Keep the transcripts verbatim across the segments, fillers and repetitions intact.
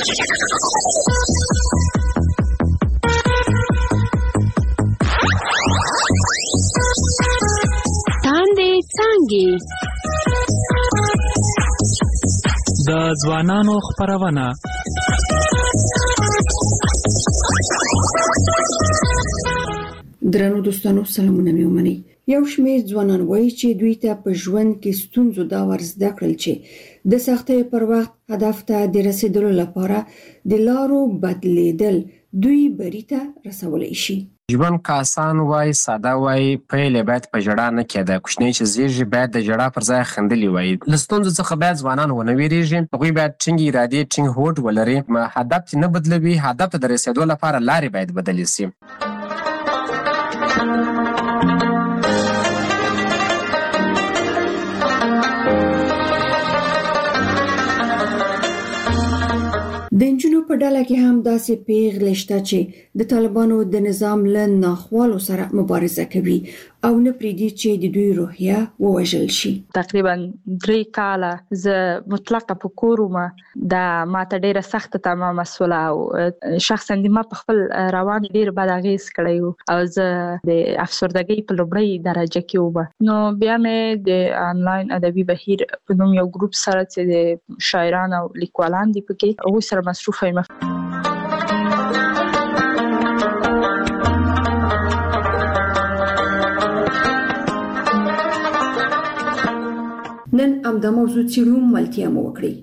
تاندې څانګې د ځوانانو خپرونه. درنو دوستانو سلامونه مې ومنئ. یو شمېر ځوانان وایي چې دوی ته په ژوند کې ستونزو دا ور زده کړل چې د سختۍ پر وخت هدف ته د رسیدلو لپاره د لارو بدلیدل دوی بری ته رسولی شي. ژوند که آسان وای، ساده وای، پیل یې باید په ژړا نه کېده. کوچنی چې زیږي باید د ژړا پر ځای خندلي وای. له ستونزو څخه باید ځوانان ونه ویریږي. هغوی باید ټینګې ارادې، ټینګ هوډ ولري. هدف چې نه بدلوي، هدف ته د رسېدو لپاره لارې باید بدلې شي. د نجونو په ډله کې هم داسې پیغلې شته چې د طالبانو د نظام له ناخوالو سره مبارزه کوي او نه پرېږدي چې د دوی روحیه ووژل شي. تقریبا درې کاله زه مطلقه په کور وم. دا ماته ډېره سخته تمامه سوله او شخصا د ما په خپل روان ډېر بد اغېز کړی و او زه د افسردګۍ په لومړۍ درجه کې وم. نو بیا مې د آنلاین ادبي بهیر په نوم یو ګروپ سره چې د شاعران او لیکوالان دي پکې هغوی سره مصروفه یم. نن همدا موضوع څېړو، ملتیا مو وکړئ.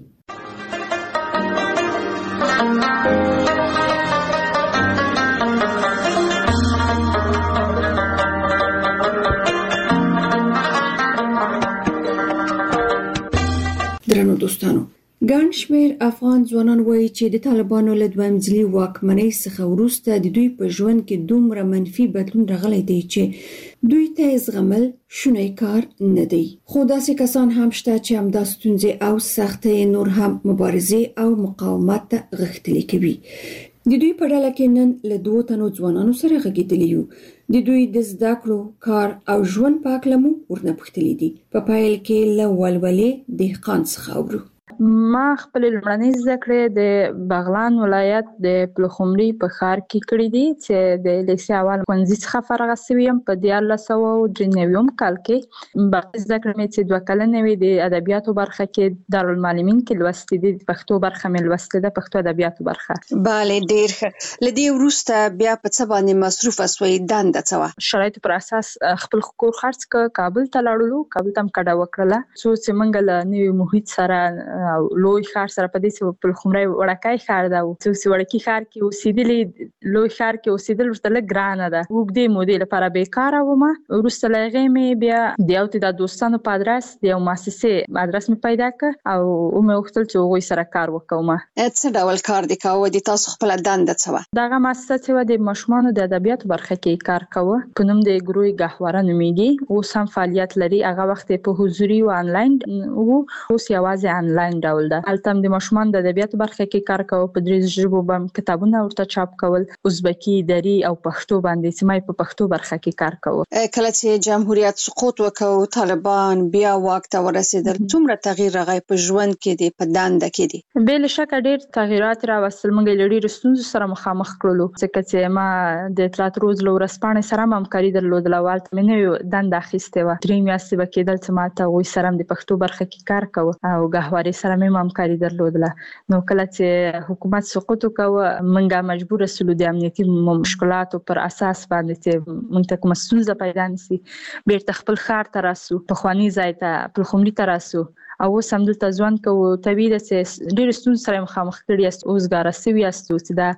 درنو دوستانو، ګڼ شمېر افغان ځوانان وایي چې د طالبانو له دویم ځلي واکمنۍ څخه وروسته د دوی په ژوند کې دومره منفي بدلون راغلی دی چې دوی ته یې زغمل شونی کار نه دی. خو داسې کسان هم شته چې همدا ستونزې او سختۍ نور هم مبارزې او مقاومت ته غښتلي کوي. د دوی په ډله کې نن له دوو تنو ځوانانو سره غږېدلي یو. د دوی د زده کړو، کار او ژوند په هکله مو ورنه پوښتلي دي. په پیل کې له ولولې دهقان څخه اورو. ما خپل لومړنۍ زده کړې د بغلان ولایت د پلخمري په ښار کې کړې دي چې د لیسې اول ښوونځي څخه فارغه شوې یم په دیارلس سوه درې نوي کال کې. باقي زده کړې مې چې دوه کلنې وې د ادبیاتو برخه کې دارالمعلمین کې لوستې دي. د پښتو برخه مې لوستې ده، پښتو ادبیاتو برخه. بله، ډېر ښه. له دې وروسته بیا په څه باندې مصروفه سوې؟ دنده څه وه؟ شرایطو پر اساس خپل کور خرڅ کړ، کابل ته لاړو. کابل ته م کډه وکړله څو چې موږ له نوي محیط سره او لوی ښار سره په دې چې پلخمري وړکی ښار ده او څوک چې وړکي ښار کې اوسېدلي، لوی ښار کې اوسېدل ورته لږ ګرانه ده. اوږدې مودې لپاره بېکاره وم. وروسته له هغې مې بیا د یو تعداد دوستانو په ادرس د یو مؤسسې ادرس مې پیدا کړ او ومې غوښتل چې هغوی سره کار وکړم. څه ډول کار دې کوه؟ د تاسو خپله دنده څه وه؟ دغه مؤسسه چې وه د ماشومانو د ادبیاتو برخه کې کار کوه. په نوم د ګروی ګهواره نومیږي. اوس هم فعالیت لري. هغه وخت په حضوري او آنلاین وو، اوس یوازې آنلاین ډول ده. هلته هم د ماشومانو د ادبیاتو برخه کې کار کوه. په درې ژبو به کتابونه ورته چاپ کول، ازبکي، دري او پښتو باندې چې ما په پښتو برخه کې کار کوه. کله چې جمهوریت سقوط وکړ، طالبان بیا واک ته ورسېدل، څومره تغییر راغی په ژوند کې دی، په دنده کې دی؟ بې له شکه ډېر تغییرات راوستل. موږ له ډېرو ستونزو سره مخامخ کړلو ځکه چې ما د اطلاعات روز له ورځپاڼې سره هم همکاري درلودله او هلته مې نوې دنده اخیستې وه. درې میاشتې به کېدل چې ما ته هغوی سره هم د پښتو برخه کې کار کوه او ګهوارې سره مې هم همکاري درلودله. نو کله چې حکومت سقوط وکړ، موږ مجبور شولو د امنیتي مشکلاتو پر اساس باندې چې موږ ته کومه ستونزه پیدا نه شي بیرته خپل ښار ته راسو، پخواني ځای ته پلخمري ته راسو او اوس همدلته ژوند کوو. طبیعي ده چې ډېرې ستونزې سره مخامخ کړي یاست، اوزګاره شوي یاست چې دا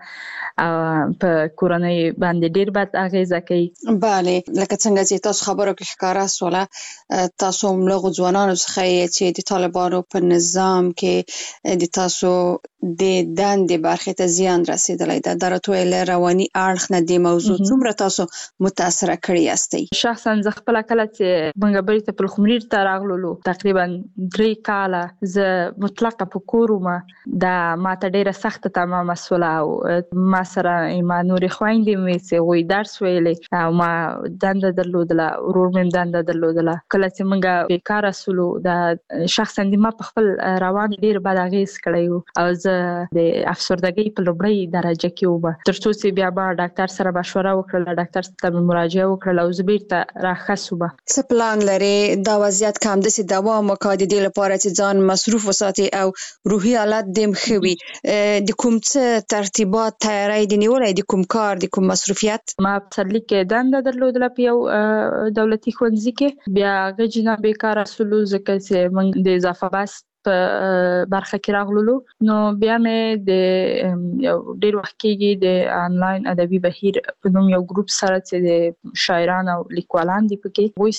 په کورنۍ باندې ډېر بد اغېزه کوي. بله، لکه څنګه چې تاسو خبرو کې ښکاره شوله، تاسو هم له هغو ځوانانو څخه یې چې د طالبانو په نظام کې د تاسو د دندې برخې ته زیان رسېدلی ده. دا راته ووایه له رواني اړخ نه دې موضوع څومره تاسو متاثره کړي یاستئ؟ شخصا زه خپله کله چې موږ بیرته پلخمري ته راغللو، تقریبا درې کاله زه مطلقه په کور وم. دا ماته ډېره سخته تمامه سوله او ما سره ما نورې خویندې مې چې هغوی درس ویلی او ما دنده درلودله، ورور مې هم دنده درلودله. کله چې موږ بېکاره سولو، دا شخصا د ما په خپل روان ډېر بد اغېز کړی و او زه د افسردګۍ په لومړی درجه کې وم، ترڅو چې بیا ما ډاکټر سره مشوره وکړه، ډاکټر ته مراجعه وکړه او زه بیرته راښه شوم. څه پلان لري دا وضعیت که همداسې دوام وکړي د دې لپاره چې ځان مصروف وساتي او روحي حالت دې ښه وي؟ د کوم څه ترتیبات تیاری دې نیولی، د کوم کار، د کوم مصروفیت؟ ما په پسرلي کې دنده درلودله په یو دولتي ښوونځي کې، بیا هغه جنا بیکاره شولو ځکه چې موږ د اضافه بست په برخه کې راغلو. نو بیا مې د یو ډیر وخت کېږي د انلاین ادبي بهیر په نوم یو ګروپ سره چې د شاعران او لیکوالان دي پکې، هغوی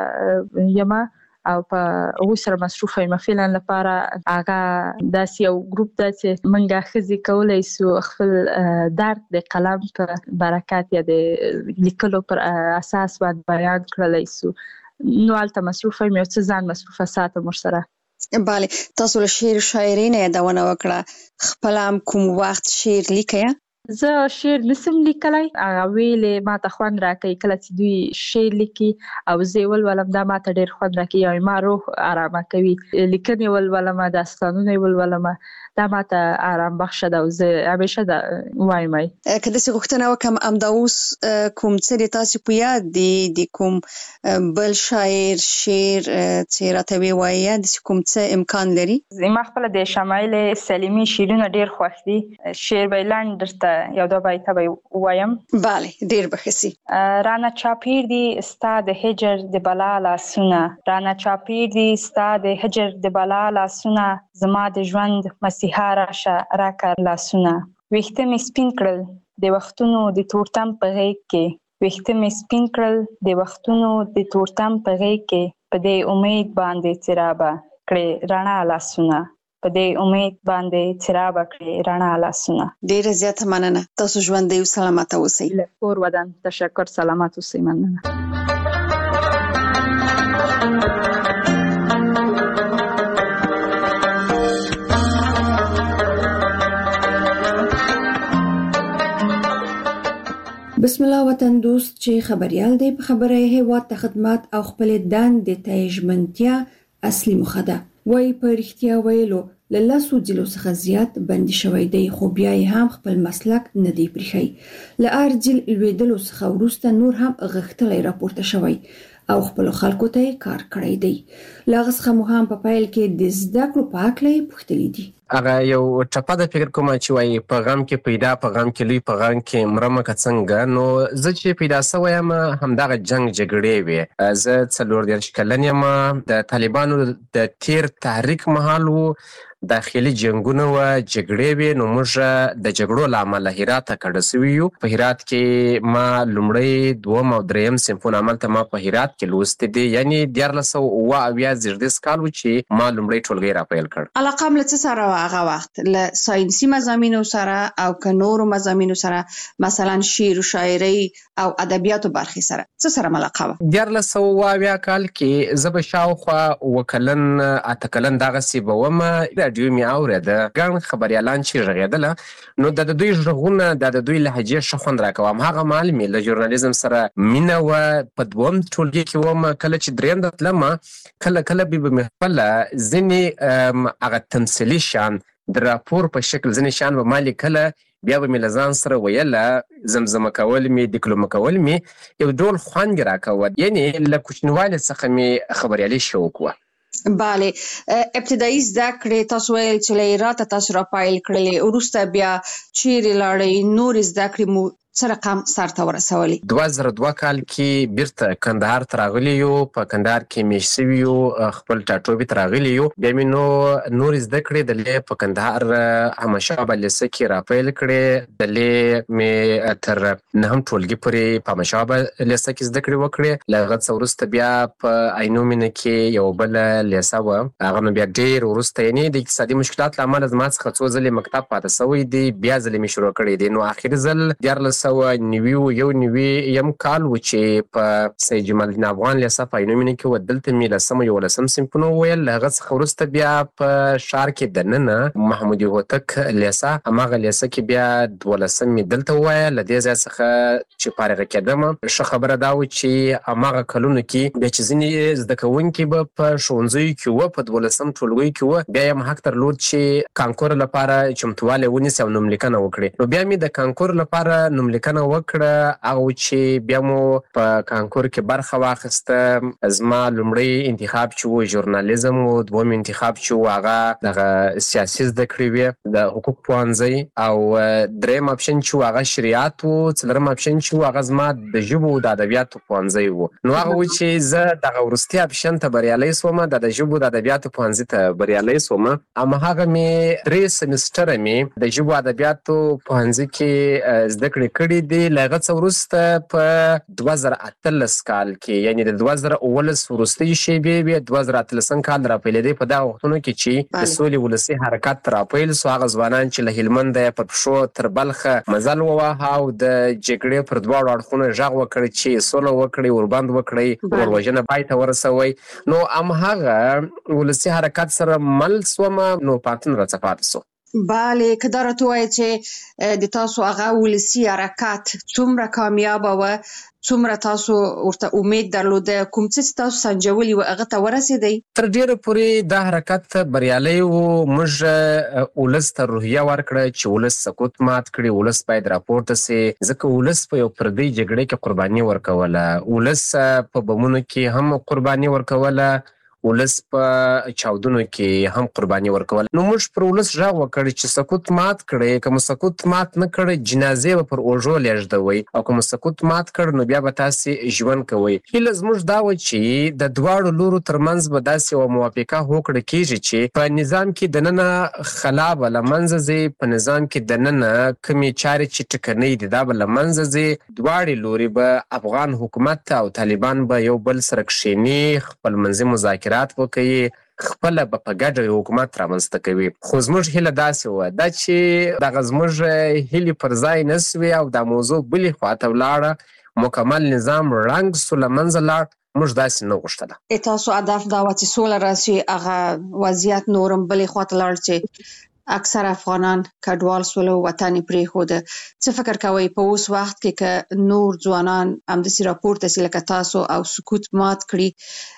سره یم او په هغوی سره مصروفه یم. فعلا لپاره هغه داسې یو ګروپ ده چې موږ ښځې کولی سو خپل درد د قلم په برکت یا د لیکلو پر اساس باندې بیان کړلی سو. نو هلته مصروفه یم، یو څه ځان مصروفه ساتم ورسره. بله، تاسو له شعر و شاعرۍ نه یادونه وکړه، خپله هم کوم وخت شعر لیکئ؟ زه شعر نسم لیکلی، هغه ویلې ما ته خوند راکوي کله چې دوی شعر لیکي او زه یې ولولم، دا ما ته ډېر خوند راکوي او ما روح ارامه کوي. لیکنې ولولم، داستانونه یې ولولم، دا ما ته آرام بخشه ده او زه همیشه دا وایم. که داسې غوښتنه وکړم همدا اوس کوم څه د تاسې په یاد دي، د کوم بل شاعر شعر چې راته ووایي، داسې کوم څه امکان لري؟ ما خپله د شمایل سلیمي شعرونه ډېر خوښ دي. شعر به یې لنډ درته یو دوه بیته به یې ووایم. بله، ډېر به ښه سي. رانه چاپېر دي ستا د هجر د بلا لاسونه، رانه چاپېر دي ستا د هجر د بلا لاسونه، زما د ژوند مسیحا راشه راکړه لاسونه. ویښته مې سپین کړل د وختونو د تورتم په غېږ کې، ویښته مې سپین کړل د وختونو د تورتم په غېږ کې، په دې امید باندې چې رابه کړې رڼا لاسونه، په دې امید باندې چې رابه کړې رڼا لاسونه. ډېره زیاته مننه. تاسو ژوندی او سلامته اوسئ. له کور ودان تشکر، سلامت اوسئ. مننه. بسم الله وطن دوست چې خبريال دی په خبره هیواد ته خدمت او خپل دندې ته ژمنتیا اصلي مخه ده. وای په رښتیا ویلو له لسو ځلو څخه زیات بندي شوی دی، خو بیا یې هم خپل مسلک نه دی پریښی. له هر ځل لوېدلو څخه وروسته نور هم غښتلی راپورته شوی او خپلو خلکو ته یې کار کړی دی. له هغه څخه مو هم په پیل کې د زده کړو په هکله یې پوښتلي دي. هغه یو ټپه د فکر کومه چې وایي په غم کې پیدا، په غم کې لوی، په غم کې مرمه که څنګه. نو زه چې پیدا سوی یم همدغه جنګ جګړې وې. زه څلور دېرش کلن یم. د طالبانو د تیر تحریک مهال و، داخلي جنګونه و، جګړې وې. نو موږ د جګړو له امله هرات ته کډه سوي یو. په هرات کې ما لومړی، دوم او دریم صنفونه هملته ما په هرات کې لوستي دي. یعنې دیارلس سوه اووه اویا زېږدیز کال و چې ما لومړی ټولګی راپیل کړ. علاقه م له څه سره وه هغه وخت؟ له ساینسي مضامینو سره او که نورو مضامینو سره، مثلا شعر و شاعرۍ او ادبیاتو برخې سره څه سره علاقه وه؟ دیارلس سوه اووه اویا کال کې زه به شاوخوا اووه کلن اته کلن دغسې به ومه. راډیو مې اورېده، ګڼ خبریالان چې غږېدله، نو د دوی غږونه د د دوی لهجې ښه خوند راکوه. همهغه مهال مې له ژورنالیزم سره مینه وه. په دوم ټولګي کې وم. کله چې درېیم ته تلمه، کله کله به به مې خپله ځینې هغه تمثیلي شیان د راپور په شکل، ځینې شیان به ما لیکله، بیا به مې له ځان سره ویله، زمزمه کول مې، دیکلمه کول مې، یو ډول خوند یې راکوه. یعنې له کوچنیوالي څخه مې خبریالي شوق وه. بله، ابتدایي زده کړې تاسو ویل چې له هراته تاسو راپیل کړلې، وروسته بیا چیرې لاړئ؟ نورې زده کړې مو څه رقم سر ته ورسولې؟ دوه زره دوه کال کې بیرته کندهار ته راغلي یو. په کندهار کې مېشت سوي یو، خپل ټاټوبي ته راغلي یو. بیا مې نو نورې زده کړې دلې په کندهار احمدشاه بابا لیسه کې راپیل کړې. دلې مې تر نهم ټولګي پورې په احمدشاه بابا لیسه کې زده کړې وکړې. له هغه څه وروسته بیا په عینو مینه کې یو بله لیسه وه، هغه نو بیا ډېر وروسته، یعنې د اقتصادي مشکلات له امله زما څخه څو ځلې مکتب پاته سوی دی. بیا ځلې مې شروع کړی دی. نو آخري ځل دیارلس سوه نوي یو نوي یم کال و چې په سید جمال الدین افغان لیسه په عینو مینه کې و. دلته مې لسم یولسم صنفونه وویل. له هغه څخه وروسته بیا په ښار کې دننه محمودي هوتک لیسه، هماغه لیسه کې بیا دولسم مې دلته ووایه. له دې ځای څخه چې فارغه کېدم، ښه خبره دا و چې هماغه کلونو کې بیا چې ځینې زده کوونکي به په ښوونځیو کې وه، په دولسم ټولګیو کې وه، بیا یې حق درلود چې کانکور لپاره چمتووالی ونیسي او نوملیکنه وکړي. نو بیا مې د کانکور لپاره نوملیکنه وکړه. هغه چې بیا مو په کانکور کې برخه واخیسته. زما لومړی انتخاب چې و ژورنالیزم و، دوم انتخاب چې و هغه دغه سیاسي زده کړې وې، د حقوق پوهنځی، او دریم اپشن چې و هغه شریعت و، څلورم اپشن چې و هغه زما د ژبو او د ادبیاتو پوهنځی و. نو هغه و چې زه دغه وروستي اپشن ته بریالی سوم، د د ژبو د ادبیاتو پوهنځي ته بریالی سوم. هماغه مې درې سمسټره مې د ژبو ادبیاتو پوهنځي کې زده کړې کړې دي. له هغه څه وروسته په دوه زره اتلس کال کې، یعنې د دوه زره اوولس وروستۍ شېبې وې، دوه زره اتلسم کال راپیلېدی. په دغه وختونو کې چې د سولې ولسي حرکت راپیل سو، هغه ځوانان چې له هلمنده یې په پښو تر بلخه مزل وواهه او د جګړې پر دواړو اړخونو غږ وکړ چې سوله وکړئ، وربند وکړئ، وروژنه پای ته ورسوئ. نو همهغه ولسي حرکت سره مل سومه. نو پاتون راڅه پاتې سو. بله، که دا راته ووایې چې د تاسو هغه ولسي حرکت څومره کامیابه وه، څومره تاسو ورته امید درلوده، کوم څه چې تاسو سنجولي وه هغه ته ورسېدئ؟ تر ډېره پورې دا حرکت بریالی و. موږ ولس ته روحیه ورکړه چې ولس سقوط مات کړي، ولس باید راپورته سي، ځکه ولس په یو پردۍ جګړې کې قرباني ورکوله، ولس په بمونو کې هم قرباني ورکوله، ولس په چاودنو کې هم قرباني ورکول. نو موږ پر ولس غږ وکړ چې سقوط مات کړئ، که مو سقوط مات نه کړئ جنازې به پر اوږو لیږدوئ، او که مو سقوط مات کړ نو بیا به تاسې ژوند کوئ. هیله زموږ دا وه چې د دواړو لورو ترمنځ به داسې یوه موافقه هوکړه کېږي چې په نظام کې دننه خلا به له منځه ځي، په نظام کې دننه کومې چارې چې ټکنۍ دي دا به له منځه ځي. دواړې لورې به افغان حکومت او طالبان به یو بل سره کښېني، خپل منځي مذاکرات وکړي، خپله به په ګډه یو حکومت رامنځته کوي. خو زموږ هیله داسې وه دا چې دغه زموږ هیلې پر ځای نه سوې او دا موضوع بلې خواته ولاړه، مکمل نظام ړنګ سو، له منځه لاړ. موږ داسې نه غوښتله. تاسو هدف دا وه چې سوله راسي، هغه وضعیت نورم بلې خواته لاړ چې اکثر افغانان کډوال سول او وطن یې پرېښوده. څه فکر کوئ په اوس وخت کې که نور ځوانان همداسې راپورته سي لکه تاسو او سقوط مات کړي،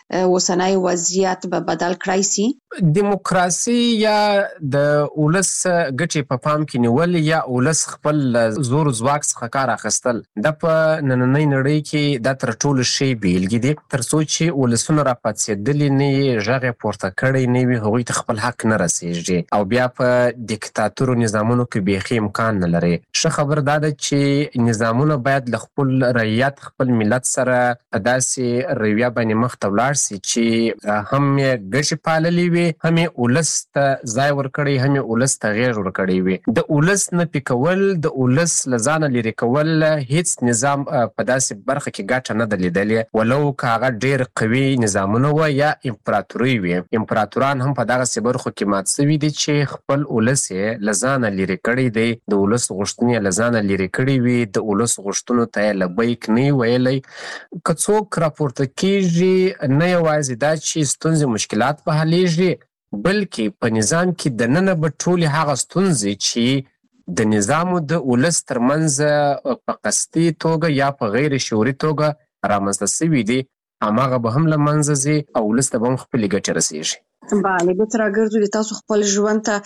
اوسنی وضعیت به بدل کړای سي؟ دیموکراسي یا د ولس ګټې په پام کې نیول یا ولس خپل زور ځواک څخه کار اخیستل، دا په نننۍ نړۍ کې دا تر ټولو ښې بیلګې دي. تر څو چې ولسونه راپاڅېدلي نه وي، غږ یې پورته کړی نه وي، هغوی ته خپل حق نه رسېږي، او بیا په دیکتاتورو نظامونو کې بیخي امکان نه لري. ښه خبر دا ده چې نظامونه باید له خپل رعیت، خپل ملت سره په داسې رویه باندې مخ ته ولاړ سي چې هم یې ګټې پاللې وي، هم یې ولس ته ځای ورکړی، هم یې ولس ته غېږ ورکړی وي. د ولس نفي کول، د ولس له ځانه لرې کول، هیڅ نظام په داسې برخه کې ګټه نه ده لیدلې، ولو که هغه ډېر قوي نظامونه وه یا امپراتورۍ وي. امپراتوران هم په دغسې برخو کې مات سوي دي چې خپل ولس یې له ځانه لرې کړی دی، د ولس غوښتنې یې له ځانه لرې کړي وي، د ولس غوښتنو ته یې لبیک نه وي ویلی. که څوک راپورته کېږي، نه یوازې دا چې ستونزې مشکلات به حلیږي، بلکې په نظام کې دننه به ټولې هغه ستونزې چې د نظام او د ولس ترمنځ په قصدي توګه یا په غیر شعوري توګه رامنځته سوي دي، هماغه به هم له منځه ځي او ولس ته به هم خپلې ګټې رسېږي. بله، بیرته راګرځو د تاسو خپل ژوند ته.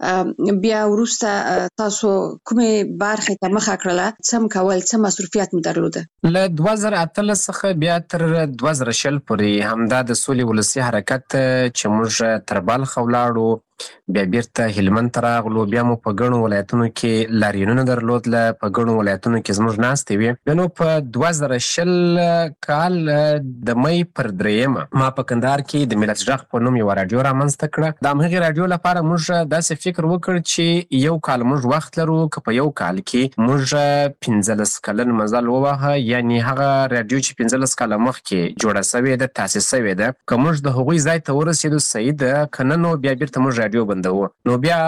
بیا وروسته تاسو کومې برخې ته مخه کړله؟ څه م کول، څه مصروفیت م درلوده؟ له دوه زره اتلس څخه بیا تر دوه زره شل پورې همدا د سولې ولسي حرکت چې موږ تر بلخه ولاړو، بیا بیرته هلمند ته راغلو، بیا مو په ګڼو ولایتونو کې لاریونونه درلودله، په ګڼو ولایتونو کې زموږ ناستې وې. بیا نو په دوه زره شل کال د مۍ پر درېیمه ما په کندهار کې د ملت غږ په نوم یوه راډیو رامنځته کړه. د همغې راډیو لپاره موږ داسې فکر وکړ چې یو کال موږ وخت لرو، که په یو کال کې موږ پنځلس کلن مزل ووهه، یعنې هغه راډیو چې پنځلس کاله مخکې جوړه سوې ده، تاسیس سوې ده، که موږ د هغوی ځای ته ورسېدو صحیح ده، که نه نو بیا بیرته موږ رادیو بندوو. نو بیا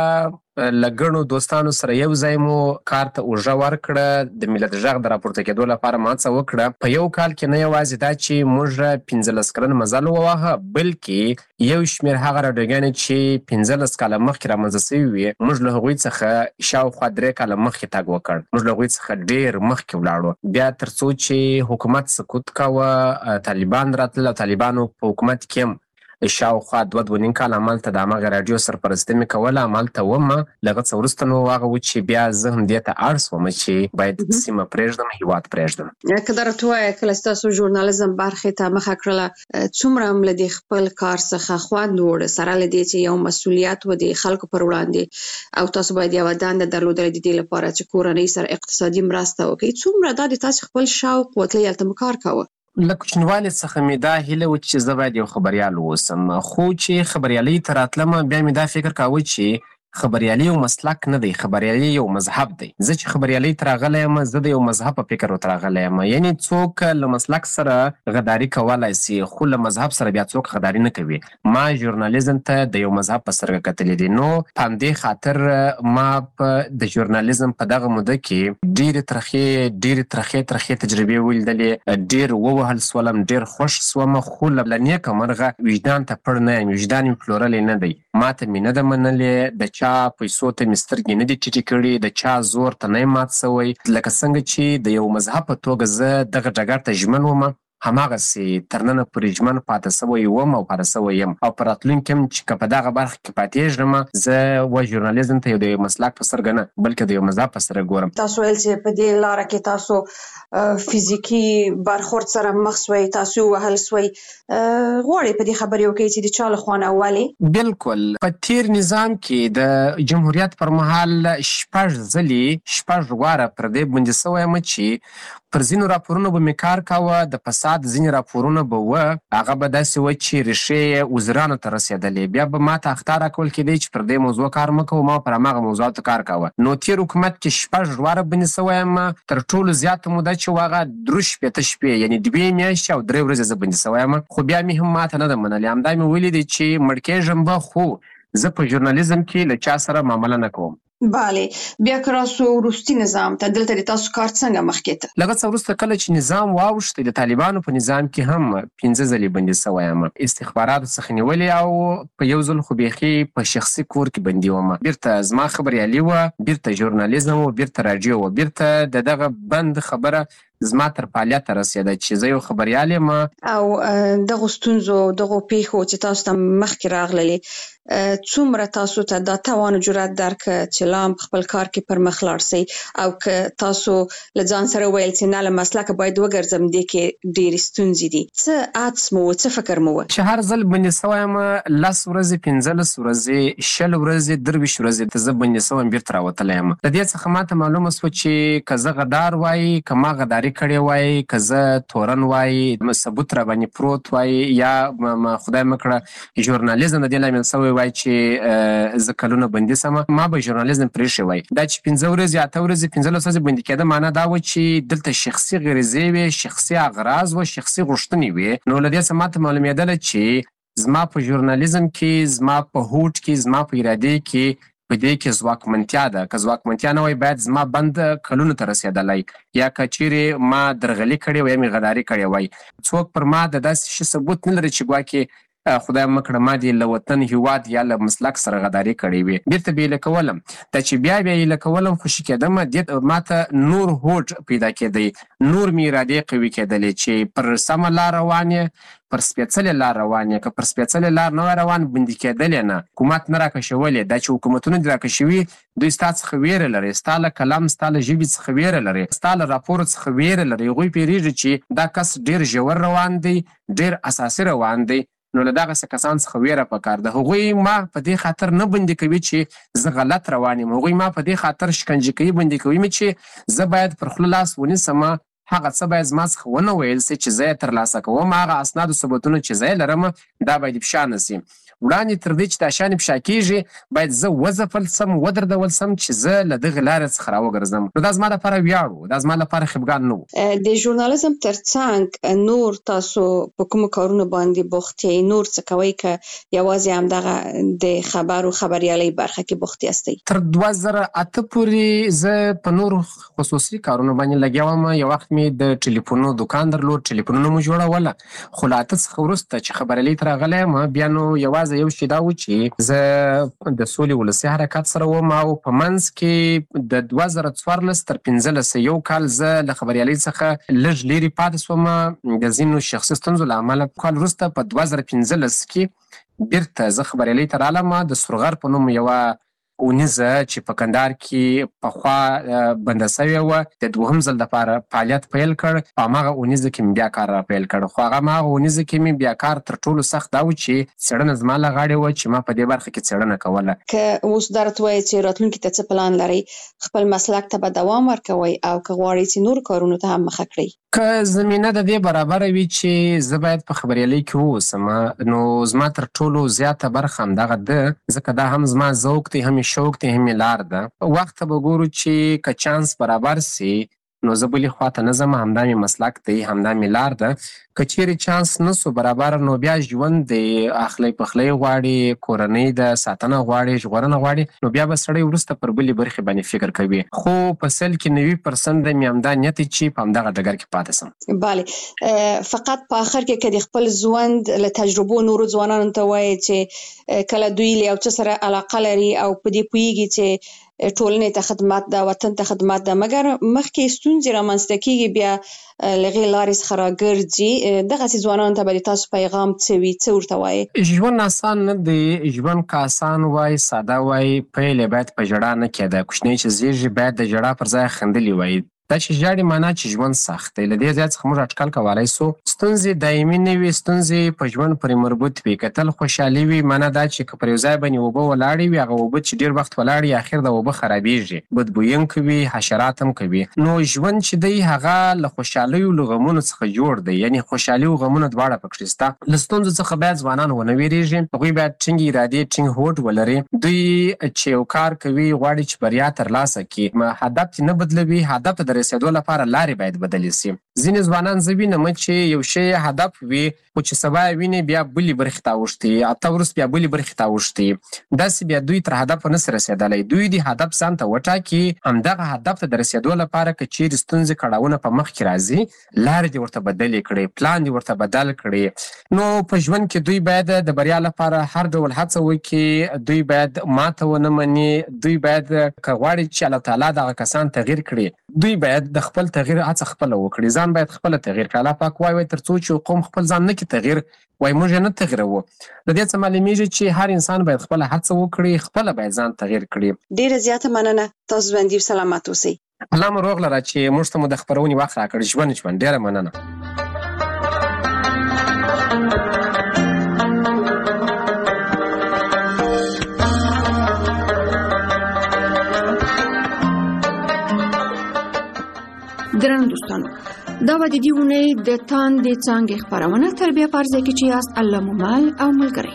لګړو دوستانو سره یو ځای مو کار ته اوږه ورکړه، د ملت غږ د راپورته کېدو لپاره ما څه وکړه. په یو کال کې نه یوازې دا چې موږ پنځلس کلن مزل وواهه، بلکې یو شمېر هغه راډیوګانې چې پنځلس کاله مخکې رامنځته سوي وي، موږ له هغوی څخه شاوخوا درې کاله مخکې تګ وکړ. موږ له هغوی څخه ډېر مخکې ولاړو. بیا تر څو چې حکومت سقوط کاوه، طالبان راتلل او طالبانو په حکومت کې هم شاوخوا دوه دوه نیم کال همالته د همغه راډیو سرپرستي مې کوله، همالته ومه. له هغه څه وروسته نو هغه و چې بیا زه هم دې ته اړ شوم چې باید سیمه پرېږدم، هېواد پرېږدم. که درته ووایه کله چې تاسو ژورنالیزم برخې ته مخه کړله، څومره هم له دې خپل کار څخه خوند وړه، سره له دې چې یو مسؤلیت و د خلکو پر وړاندې او تاسو باید یوه دنده درلودلې د دې لپاره چې کورنۍ سره اقتصادي مرسته وکړئ، څومره دا د تاسو خپل شوق و تلئ هلته مو کار کوه؟ له کوچنیوالي څخه مې دا هیله وه چې زه باید یو خبریال واوسم، خو چې خبریالۍ ته راتلم بیا مې دا فکر کاوه چې خبریالي یو مسلک نه دی، خبریالي یو مذهب دی. زه چې خبریالۍ ته راغلی یم، زه د یو مذهب په فکر ورته راغلی یم. یعنې څوک له مسلک سره غداري کولی سي، خو له مذهب سره بیا څوک غداري نه کوي. ما ژورنالیزم ته د یو مذهب په سترګه کتلي دي. نو په همدې خاطر ما په د ژورنالیزم په دغه موده کې ډېرې ترخې ډېرې ترخې ترخې تجربې ولیدلې، ډېر ووهل سولم، ډېر خوښ سوم، خو له نیکه مرغه وجدان ته پړ نه یم، وجدان مې پلورلی نه دی. ما ته مې نه ده منلې، د چا پیسو ته مې سترګې نه دي ټیټې کړي، د چا زور ته نه یم مات سوی. لکه څنګه چې د یو مذهب په توګه زه دغه ډګر ته ژمن وم، هماغسې تر ننه پورې ژمن پاتې سوی وم او پاتې سوی یم. او په راتلونکي هم چې که په دغه برخه کې پاتېږم، زه و ژورنالیزم ته یو د یو مسلک په سترګه نه، بلکې د یو مذهب په سترګه ګورم. تاسو ویل چې په دې لاره کې تاسو فزیکي برخورد سره مخ سوی، تاسو وهل سوی، غواړئ په دې خبرې وکړئ چې د چا له خوا نه ولې؟ بلکل. په تیر نظام کې د جمهوریت پر مهال شپږ ځلې شپږ واره پر دې بندي سوی یم چې پر ځینو راپورونو به مې کار کاوه، د فساد ځینې راپورونه به وه، هغه به داسې وه چې ریښې یې وزیرانو ته رسېدلې. بیا به ما ته اخطار راکول کېدی چې پر دې موضوع کار مه کوو، ما پر هماغه موضوعاتو کار کاوه. نو تېر حکومت کې شپږ واره بندي سوی یم. تر ټولو زیاته موده چې وه هغه درې شپېته شپې، یعنې دوې میاشتې او درې ورځې زه بندي سوی یم. خو بیا مې هم ما ته نه ده منلې. همدا مې ویلي دی چې مړ کېږم به، خو زه په ژورنالیزم کې له چا سره معامله نه کوم. بله. بیا که راسو وروستي نظام ته، دلته د تاسو کار څنګه مخکې ته؟ له هغه څه وروسته کله چې نظام واوښتی، د طالبانو په نظام کې هم پنځه ځلې بندي سوی یم. استخباراتو څخه نیولې او په یو ځل خو بیخي په شخصي کور کې بندي وم. بیرته زما خبریالي وه، بیرته ژورنالیزم وه، بیرته راډیو وه، بیرته د دغه بند خبره زما تر فعالیته رسېده چې زه یو خبریال یم. او دغو ستونزو دغو پیښو چې تاسو ته مخکې راغللې، څومره تاسو ته دا توان و جرأت درکړه چې لا هم په خپل کار کې پر مخ لاړ سئ، او که تاسو له ځان سره ویل چې نه له مسلکه باید وګرځم، دې کې ډېرې ستونزې دي، څه عدس مو و، څه فکر مو و؟ چې هر ځل بندي سوی یم، لس ورځې، پنځلس ورځې، شل ورځې، درویشت ورځې ته زه بندي سوی یم، بیرته راوتلی یم. د دې څخه ما ته معلومه سوه چې که زه غدار وایي، که ما غداري کړې وایي، که زه تورن وایي، ثبوت را باندې پروت وایي، یا خدای مه کړه ژورنالیزم د دې لامل سوی وایي چې زه کلونه بندي سم، ما به ژورنالیزم پرېښی وای. دا چې پنځه ورځې، اته ورځې، پنځلس ورځې بندي کېده، معنا دا و چې دلته شخصي غریزې وې، شخصي اغراض و، شخصي غوښتنې وې. نو له دې څخه ما ته معلومېدله چې زما په ژورنالیزم کې، زما په هوډ کې، زما په ارادې کې په دې کې ځواکمنتیا ده. که ځواکمنتیا نه وای، باید زما بند کلونو ته رسېدلی، یا که چیرې ما درغلي کړې وای، یا مې غداري کړې وای. څوک پر ما د داسې شي ثبوت نه لري چې ګواکې خدای مه کړه ما دې له وطن، هېواد یا له مسلک سره غداري کړې وي. بیرته به یې ایله کولم. دا چې بیا بیا یې ایله کولم، خوشي کېدم، دې ما ته نور هوډ پیدا کېدی، نور مې ارادې قوي کېدلې چې پر سمه لار روان یې، پر سپېڅلې لار روان یې. که پر سپېڅلې لار نه وای روان، بندي کېدلې نه، حکومت نه راکشولې. دا چې حکومتونه دې راکشوي، دوی ستا څخه ویره لري، ستا له کلام، ستا له ژبې څخه ویره لري، ستا له راپورو څخه ویره لري. هغوی پوهېږي چې دا کس ډېر ژور روان دی، ډېر اساسي روان دی. نو له دغسې کسان څخه ویره پکار ده. هغوی ما په دې خاطر نه بندي کوي چې زه غلط روان یم، هغوی ما په دې خاطر شکنجه کوي، بندي کوي مې چې زه باید پر خوله لاس ونیسم، هغه څه باید زما څخه ونه ویل سي چې زه یې ترلاسه کوم، هغه اسناد و ثبوتونه چې زه یې لرم دا باید افشا نه سي. وړاندې تر دې چې دا شیان فشا کېږي باید زه وځپل سم ودرځول سم چې زه له دغې لارې څخه راوګرځم. نو دا زما لپاره ویاړ و، دا زما لپاره خفګان نه و. د ژورنالیزم ترڅنګ نور تاسو په کوم کارونو باندې بوخت یې؟ نور څه کوئ که یوازې همدغه د خبر او خبریالۍ برخه کې بوخت یاستئ؟ تر دوه زره اته پورې زه په نورو خصوصي کارونو باندې لګیا وم. یو وخت مې د ټلیفونونو دوکان درلود، ټلیفونونه مو جوړوله. خو له اته څخه وروسته چې خبریالۍ ته راغلی یم بیا نو یوازې یو شی دا و چې زه د سولې ولسي حرکت سره وم او په منځ کې د دوه زره څوارلس تر پنځلس یو کال زه له خبریالۍ څخه لږ لرې پاتې شوم د ځینو شخصي ستونزو له امله. کال وروسته په دوه زره پنځلس کې بیرته زه خبریالۍ ته رالم. د سرغر په نوم یوه اونیزه چې په کندهار کې پخوا بنده سوې وه د دوهم ځل دپاره فعالیت پیل کړ. په هماغه اونیزه کې مې بیا کار را پیل کړ. خو هغه هماغه اونیزه کې مې بیا کار تر ټولو سخت دا و چې څېړنه زما له غاړې وه چې ما په دې برخه کې څېړنه کوله. که اوس دا راته وایې چې راتلونکي ته څه پلان لرئ؟ خپل مسلک ته به دوام ورکوئ او که غواړئ چې نور کارونو ته هم مخه کړئ؟ که زمینه د دې برابره وي چې زه باید په خبریالۍ کې واوسم نو زما تر ټولو زیاته برخه همدغه ده، ځکه دا هم زما ذوق دی، هم یې شوق دی، هم یې لار ده. وخت ته به ګورو چې که چانس برابر سي نو زه بلې خواته نه ځم، همدا مې مسلک دی، همدا مې لار ده. که چیرې چانس نه سو برابر نو بیا ژوند د اخلی پخلی غواړي، کورنۍ د ساتنه غواړي، ژغورنه غواړي، نو بیا به سړی وروسته پر بلې برخې باندې فکر کوي. خو په سل کې نوي پرسنټ د مې همدا نیت چې په همدغه ډګر کې پاتې سم. بله، فقط په آخر کې که د خپل ژوند له تجربو نورو ځوانانو ته وایي چې کله دوی له یو څه سره علاقه لري او په دې پوهېږي چې ټولنې ته خدمت ده، وطن ته خدمت ده، مګر مخکې ستونزې رامنځته کېږي بیا له هغې لارې څخه راګرځي، دغسې ځوانانو ته به د تاسو پیغام څه وي؟ څه ورته وایي؟ ژوند آسان نه دی. ژوند که آسان وای، ساده وای، پیل یې باید په ژړا نه کېده. کوچنی چې زیږي باید د ژړا پر ځای خندلي وای. دا چې ژاړي معنا چې ژوند سخت دی. له دې ځای څخه موږ اټکل کولی سو ستونزې دایمي نه وي، ستونزې په ژوند پورې مربوط وي. که تل خوشحالي وي معنا دا چې که پر یو ځای باندې اوبه ولاړې وي، هغه اوبه چې ډېر وخت ولاړې اخر د اوبه خرابېږي، بدبویونکې وي، حشرات هم کوي. نو ژوند چې دی هغه له خوشحالیو له غمونو څخه جوړ دی، یعنې خوشحالي او غمونه دواړه پکښې شته. له ستونزو څخه باید ځوانان ونه ویرېږي. هغوی باید ټینګې ارادې، ټینګ هوډ ولري. دوی چې یو کار کوي غواړي چې بریا ترلاسه کړي، هدف یې نه بدلوي، هدف ته د رسېدو لپاره لارې باید بدلې سي. ځینې ځوانان زه وینم چې یو شی هدف وي خو چې سبا یې وینې بیا بلې برخې ته اوښتي، هفته وروسته بیا بلې برخې ته اوښتي. داسې بیا دوی تر هدف نه سي رسېدلی. دوی د هدف ځان ته وټاکي، همدغه هدف ته د رسېدو لپاره که چیرې ستونزې کړاوونه په مخ کې راځي، لارې دې ورته بدلې کړي، پلان دې ورته بدل کړي. نو په ژوند کې دوی باید د بریا لپاره هر ډول هڅه وکړي. دوی باید ماته ونه مني. دوی باید که غواړي چې الله تعالی دغه کسان تغییر کړي، دوی باید د خپل تغییر هڅه خپله وکړي. ځان باید خپله تغییر کړي. الله پاک وایي تر څو چې قوم خپل ځان نه کړي تغییر، وایي موږ یې نه تغییروو. د دې څه معلومیږي چې هر انسان باید خپله هڅه وکړي، خپله باید ځان تغییر کړي. ډېره زیاته مننه. تاسو ژوندي او سلامت اوسئ. الله مو روغ لره چې موږ ته مو د خپرونې وخت راکړ. ژوند ژوند. ډېره مننه. درنو دوستانو، دا به د دې اونۍ د تاندې څانګې خپرونه. تر بیا په هر ځای کې چې یاست، الله مو مل او ملګری.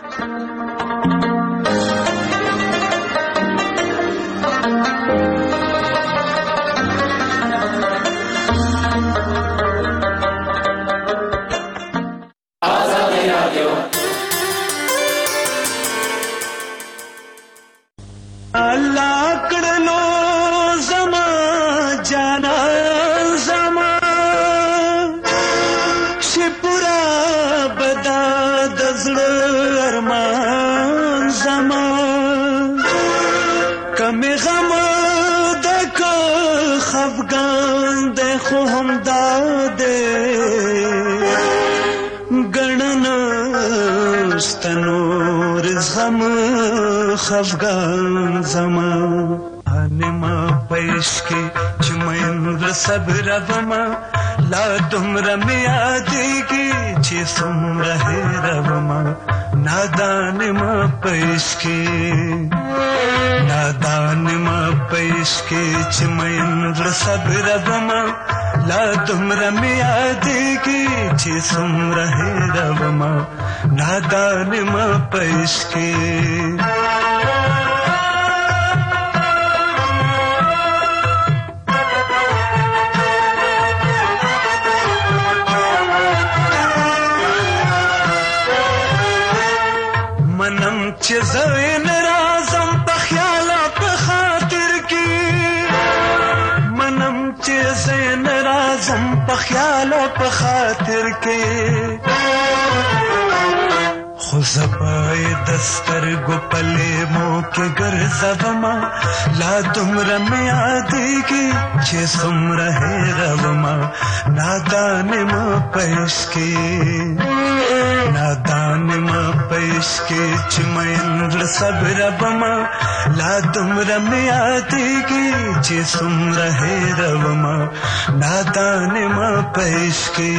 خفگان زمان آنما پیشکی چمین رسب روما لا دمرا میادیگی چی سمره روما نادان ما پیشکی نادان ما پیشکی چمین رسب روما لا دومره مې یادېږي چې څومره هېرومه نادان ما په عشق کې منم چې زه نه راځم په خیال په خاطر کې منم چې زه نه راځم په خیال په خاطر کې خو زه باید د سترګو په لیمو کې ګرځومه لا دومره مې یادېږي چې څومره هېرومه نادان ما په عشق کې نادان ما په عشق کې چې مین زړه صبرومه لا دومره مې یادېږي چې څومره هېرومه نادان ما په عشق کې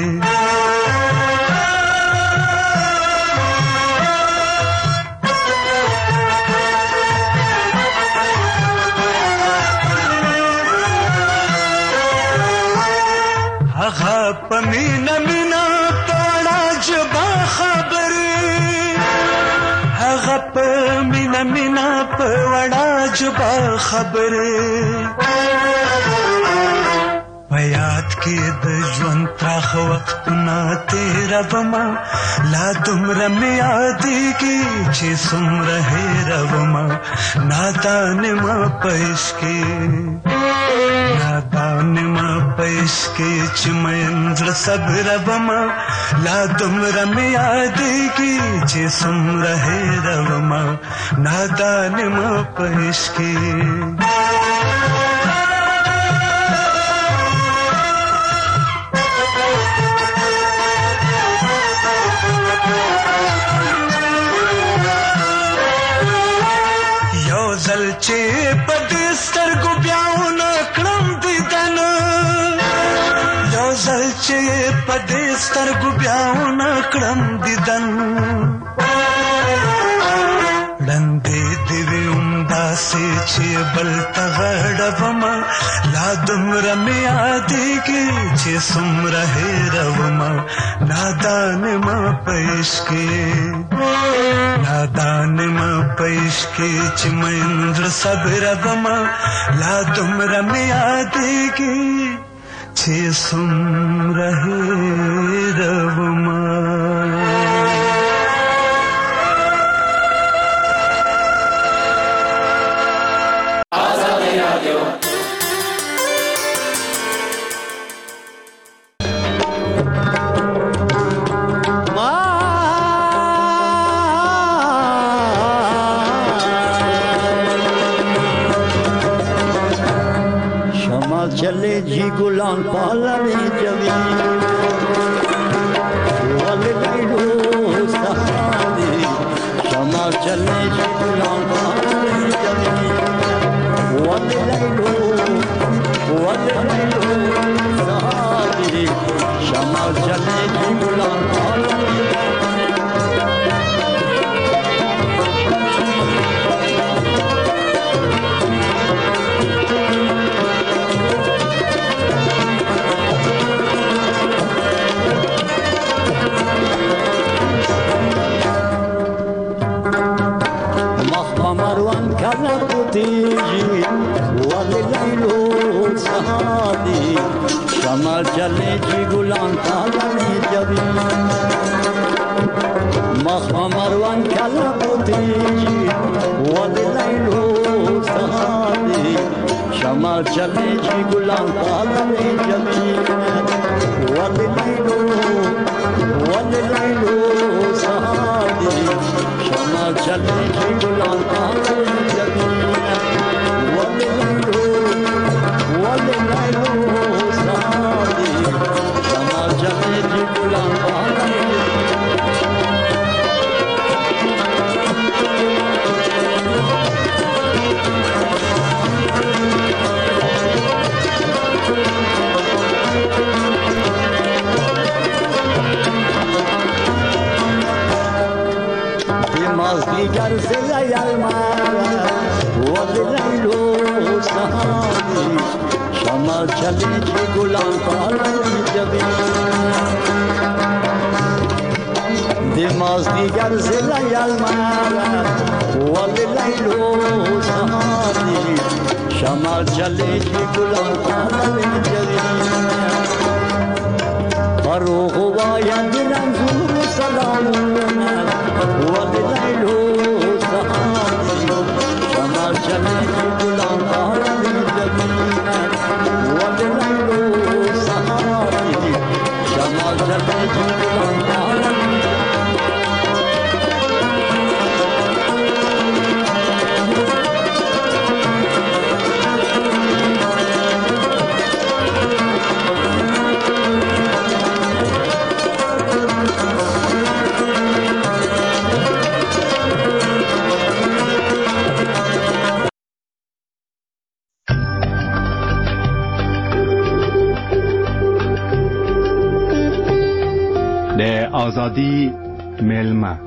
هغه په مینا مینا پړه جبا خبرې هغه په مینا مینا پړه جبا خبرې په یاد کې د ژوند تراخ وختونه تېرومه لا دومره مې یادېږي چې څومره هېرومه نادان ما په عشق کې نادان ما په عشق کې چې مین زړه صبرومه لا دومره مې یادېږي چې څومره هېرومه نادان ما په عشق کې یو ځل چې په دې سترګو بیا ونه کړم دیدن یو ځل چې په دې سترګو بیا ونه کړم دیدن ړندې دې وي همداسې چې بل ته غړومه لا دومره مې یادېږي چې څومره هېرومه نادان ما په عشق کې نادان ما په عشق کې چې مین زړه صبرومه لا دومره مې یادېږي چې څومره هېرومه चले जी गुलाम पालवे जवी वाले गईलो सहारे शमा चले जी गुलाम पालवे जवी वाले गईलो वाले गईलो सहारे शमा चले जी गुलाम पालवे शमल चले जी गुलाम पालवे जवी मखमा मरवन कला पोती जी वाले लाइलो सहारे शमल चले जी गुलाम पालवे जवी वाले लाइलो वाले लाइलो सहारे शमल चले जी गुलाम पालवे जवी वाले लाइलो वाले लाइलो चले जी गुलाम दिगर से लयलमारा वदलैलो सहारी शमा شمال چلی چی گلان پالنی جبین دیماز دیگر زلی المرد ولی لیلو سهادی شمال چلی چی گلان پالنی جبین فروغ باید دلم زور سلامون ولی لیلو سهادی شمال چلی چی گلان پالنی جبین ولی لیلو سهادی شمال چلی چی گلان پالنی آزادی میلمه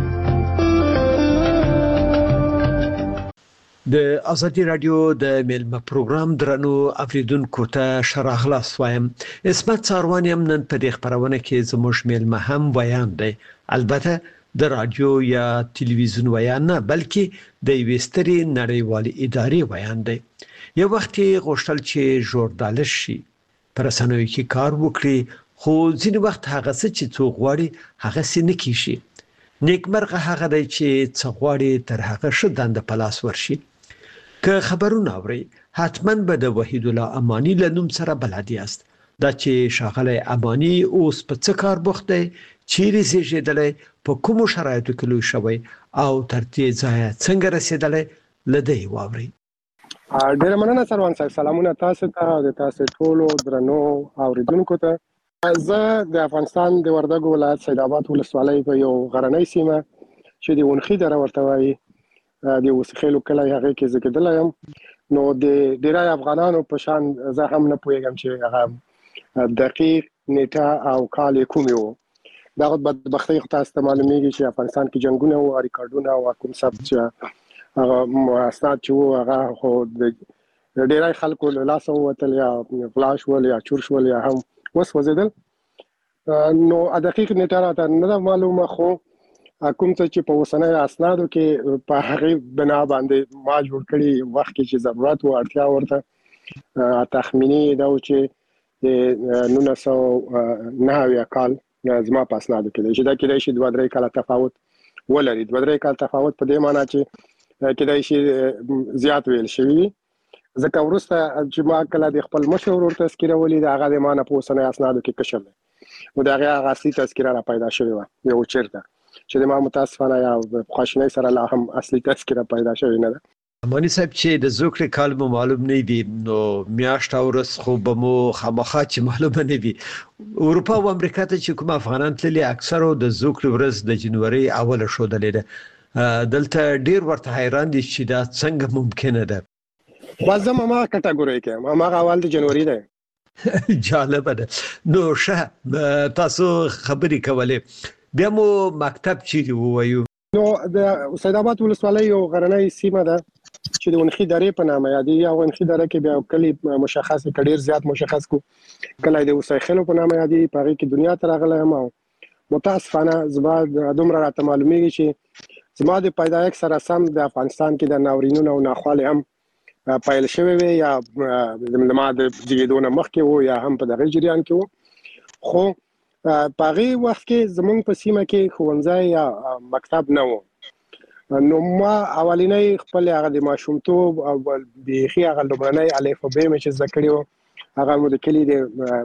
د ازادي رادیو د میلمه پروګرام درنو اوریدونکو ته شراغلاس وایم. اسمت څاروانیم نن په دې خبرونه کې زموږ میلمه هم بیان دی، البته د رادیو یا ټلویزیون ویان نه بلکې د ویستري نړیوالې ادارې ویان دی. یو وخت غوښتل چې ژورنالیست شي، پر رسنیو کې کار وکړي، خو ځینې وخت هغه څه چې څوک غواړي هغه څه نه کیږي. نیکمرغه هغه دی چې څه غواړي تر هغه ښه دنده په لاس ورشي. که خبرونه اوري حتما به د وحید الله امانی له نوم سره بلد یاست. دا چې شاغله امانی اوس په څه کار بوخت دی، چیرې زیږیدلی، په کومو شرایطو کې لوی شوی او تر دې ځایه څنګه رسیدلی لدی واوري. ډیره مننه سروان صاحب. سلامونه تاسو ته او د تاسو ټولو درنو اوریدونکو ته. زه د افغانستان د وردګو ولایت سید آباد ولسوالۍ په یو غرنۍ سیمه چې د ونخي دره ورته وایي د وسخېلو کلی هغه کې زیږیدلی یم. نو د ډیری افغانانو په شان زه هم نه پوهیږم چې هغه دقیق نیټه او کال یې کوم و. دغه بدبختۍ خو تاسو ته معلومیږي چې افغانستان کې جنګونه او ریکارډونه او کوم ثبت چې هغه اسناد چې وو هغه خو د ډیری خلکو له لاسه ووتل، یا غلا شول یا چور شول یا هم وسوځېدل. نو دقیق نیټه راته نه ده معلومه، خو کوم څه چې په اوسنۍ اسنادو کې په هغې بنا باندې ما جوړ کړي وخت کې چې ضرورت و اړتیا ورته تخمیني دا و چې د نولس سوه نهه اویا کال زما په اسنادو کې دی چې دا کېدای شي دوه درې کاله تفاوت ولري. دوه درې کاله تفاوت په دې معنی چې کېدای شي زیات ویل شوي وي، ځکه وروسته چې ما کله د خپل مشر ورور تذکره ولیده هغه د ما نه په اوسنۍ اسنادو کې کشف دی. نو د هغې هغه اصلي تذکره را پیدا شوې وه یو چېرته چې د ما متاسفانه یا خواشینۍ سره لا هم اصلي تذکره پیدا شوې نه ده. امانی صاحب چې د زوکړې کال مو معلوم نه وي، نو میاشت او ورځ خو به مو خامخا چې معلومه نه وي. اروپا او امریکا ته چې کوم افغانان تللي اکثرو د زوکړې ورځ د جنوري اوله ښودلې ده. دلته ډیر ورته حیران دي چې دا څنګه ممکنه ده. بازم ما کټګوري کې ما اول د جنوري ده. جالب ده. نو شه تاسو خبرې کولې، بیا مو مکتب چیرې ووایو؟ نو د سید آباد ولسوالۍ یو غرنۍ سیمه ده چې د ونخي درې په نامه یادېږي. او ونخي دره کې بیا کلی مشخص ډیر زیات مشخص کو کلی د وسایخلو په نامه یادېږي. په هغې کې دنیا ته راغلی یم او متاسفانه زما دومره راته معلومیږي چې زما د پیدایښت سره سم د افغانستان کې د ناورینونو او ناخوالې هم پیل شوی وي، یا ما د زیږېدو نه مخکې و یا هم په دغه جریان کې و. خو په هغې وخت کې زمونږ په سیمه کې ښوونځی یا مکتب نه و. نو ما اولینی خپل هغه د ماشومتوب او بیخي هغه لومړنی الف او ب مې چې زده کړي وو هغه مو د کلي د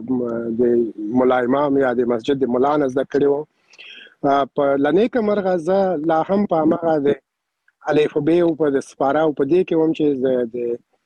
ملا امام یا د مسجد د ملا نه زده کړي وو. په لنیکه مرغه زه لا هم په هماغه د الف او ب او په د سپاره او په دې کې وم چې د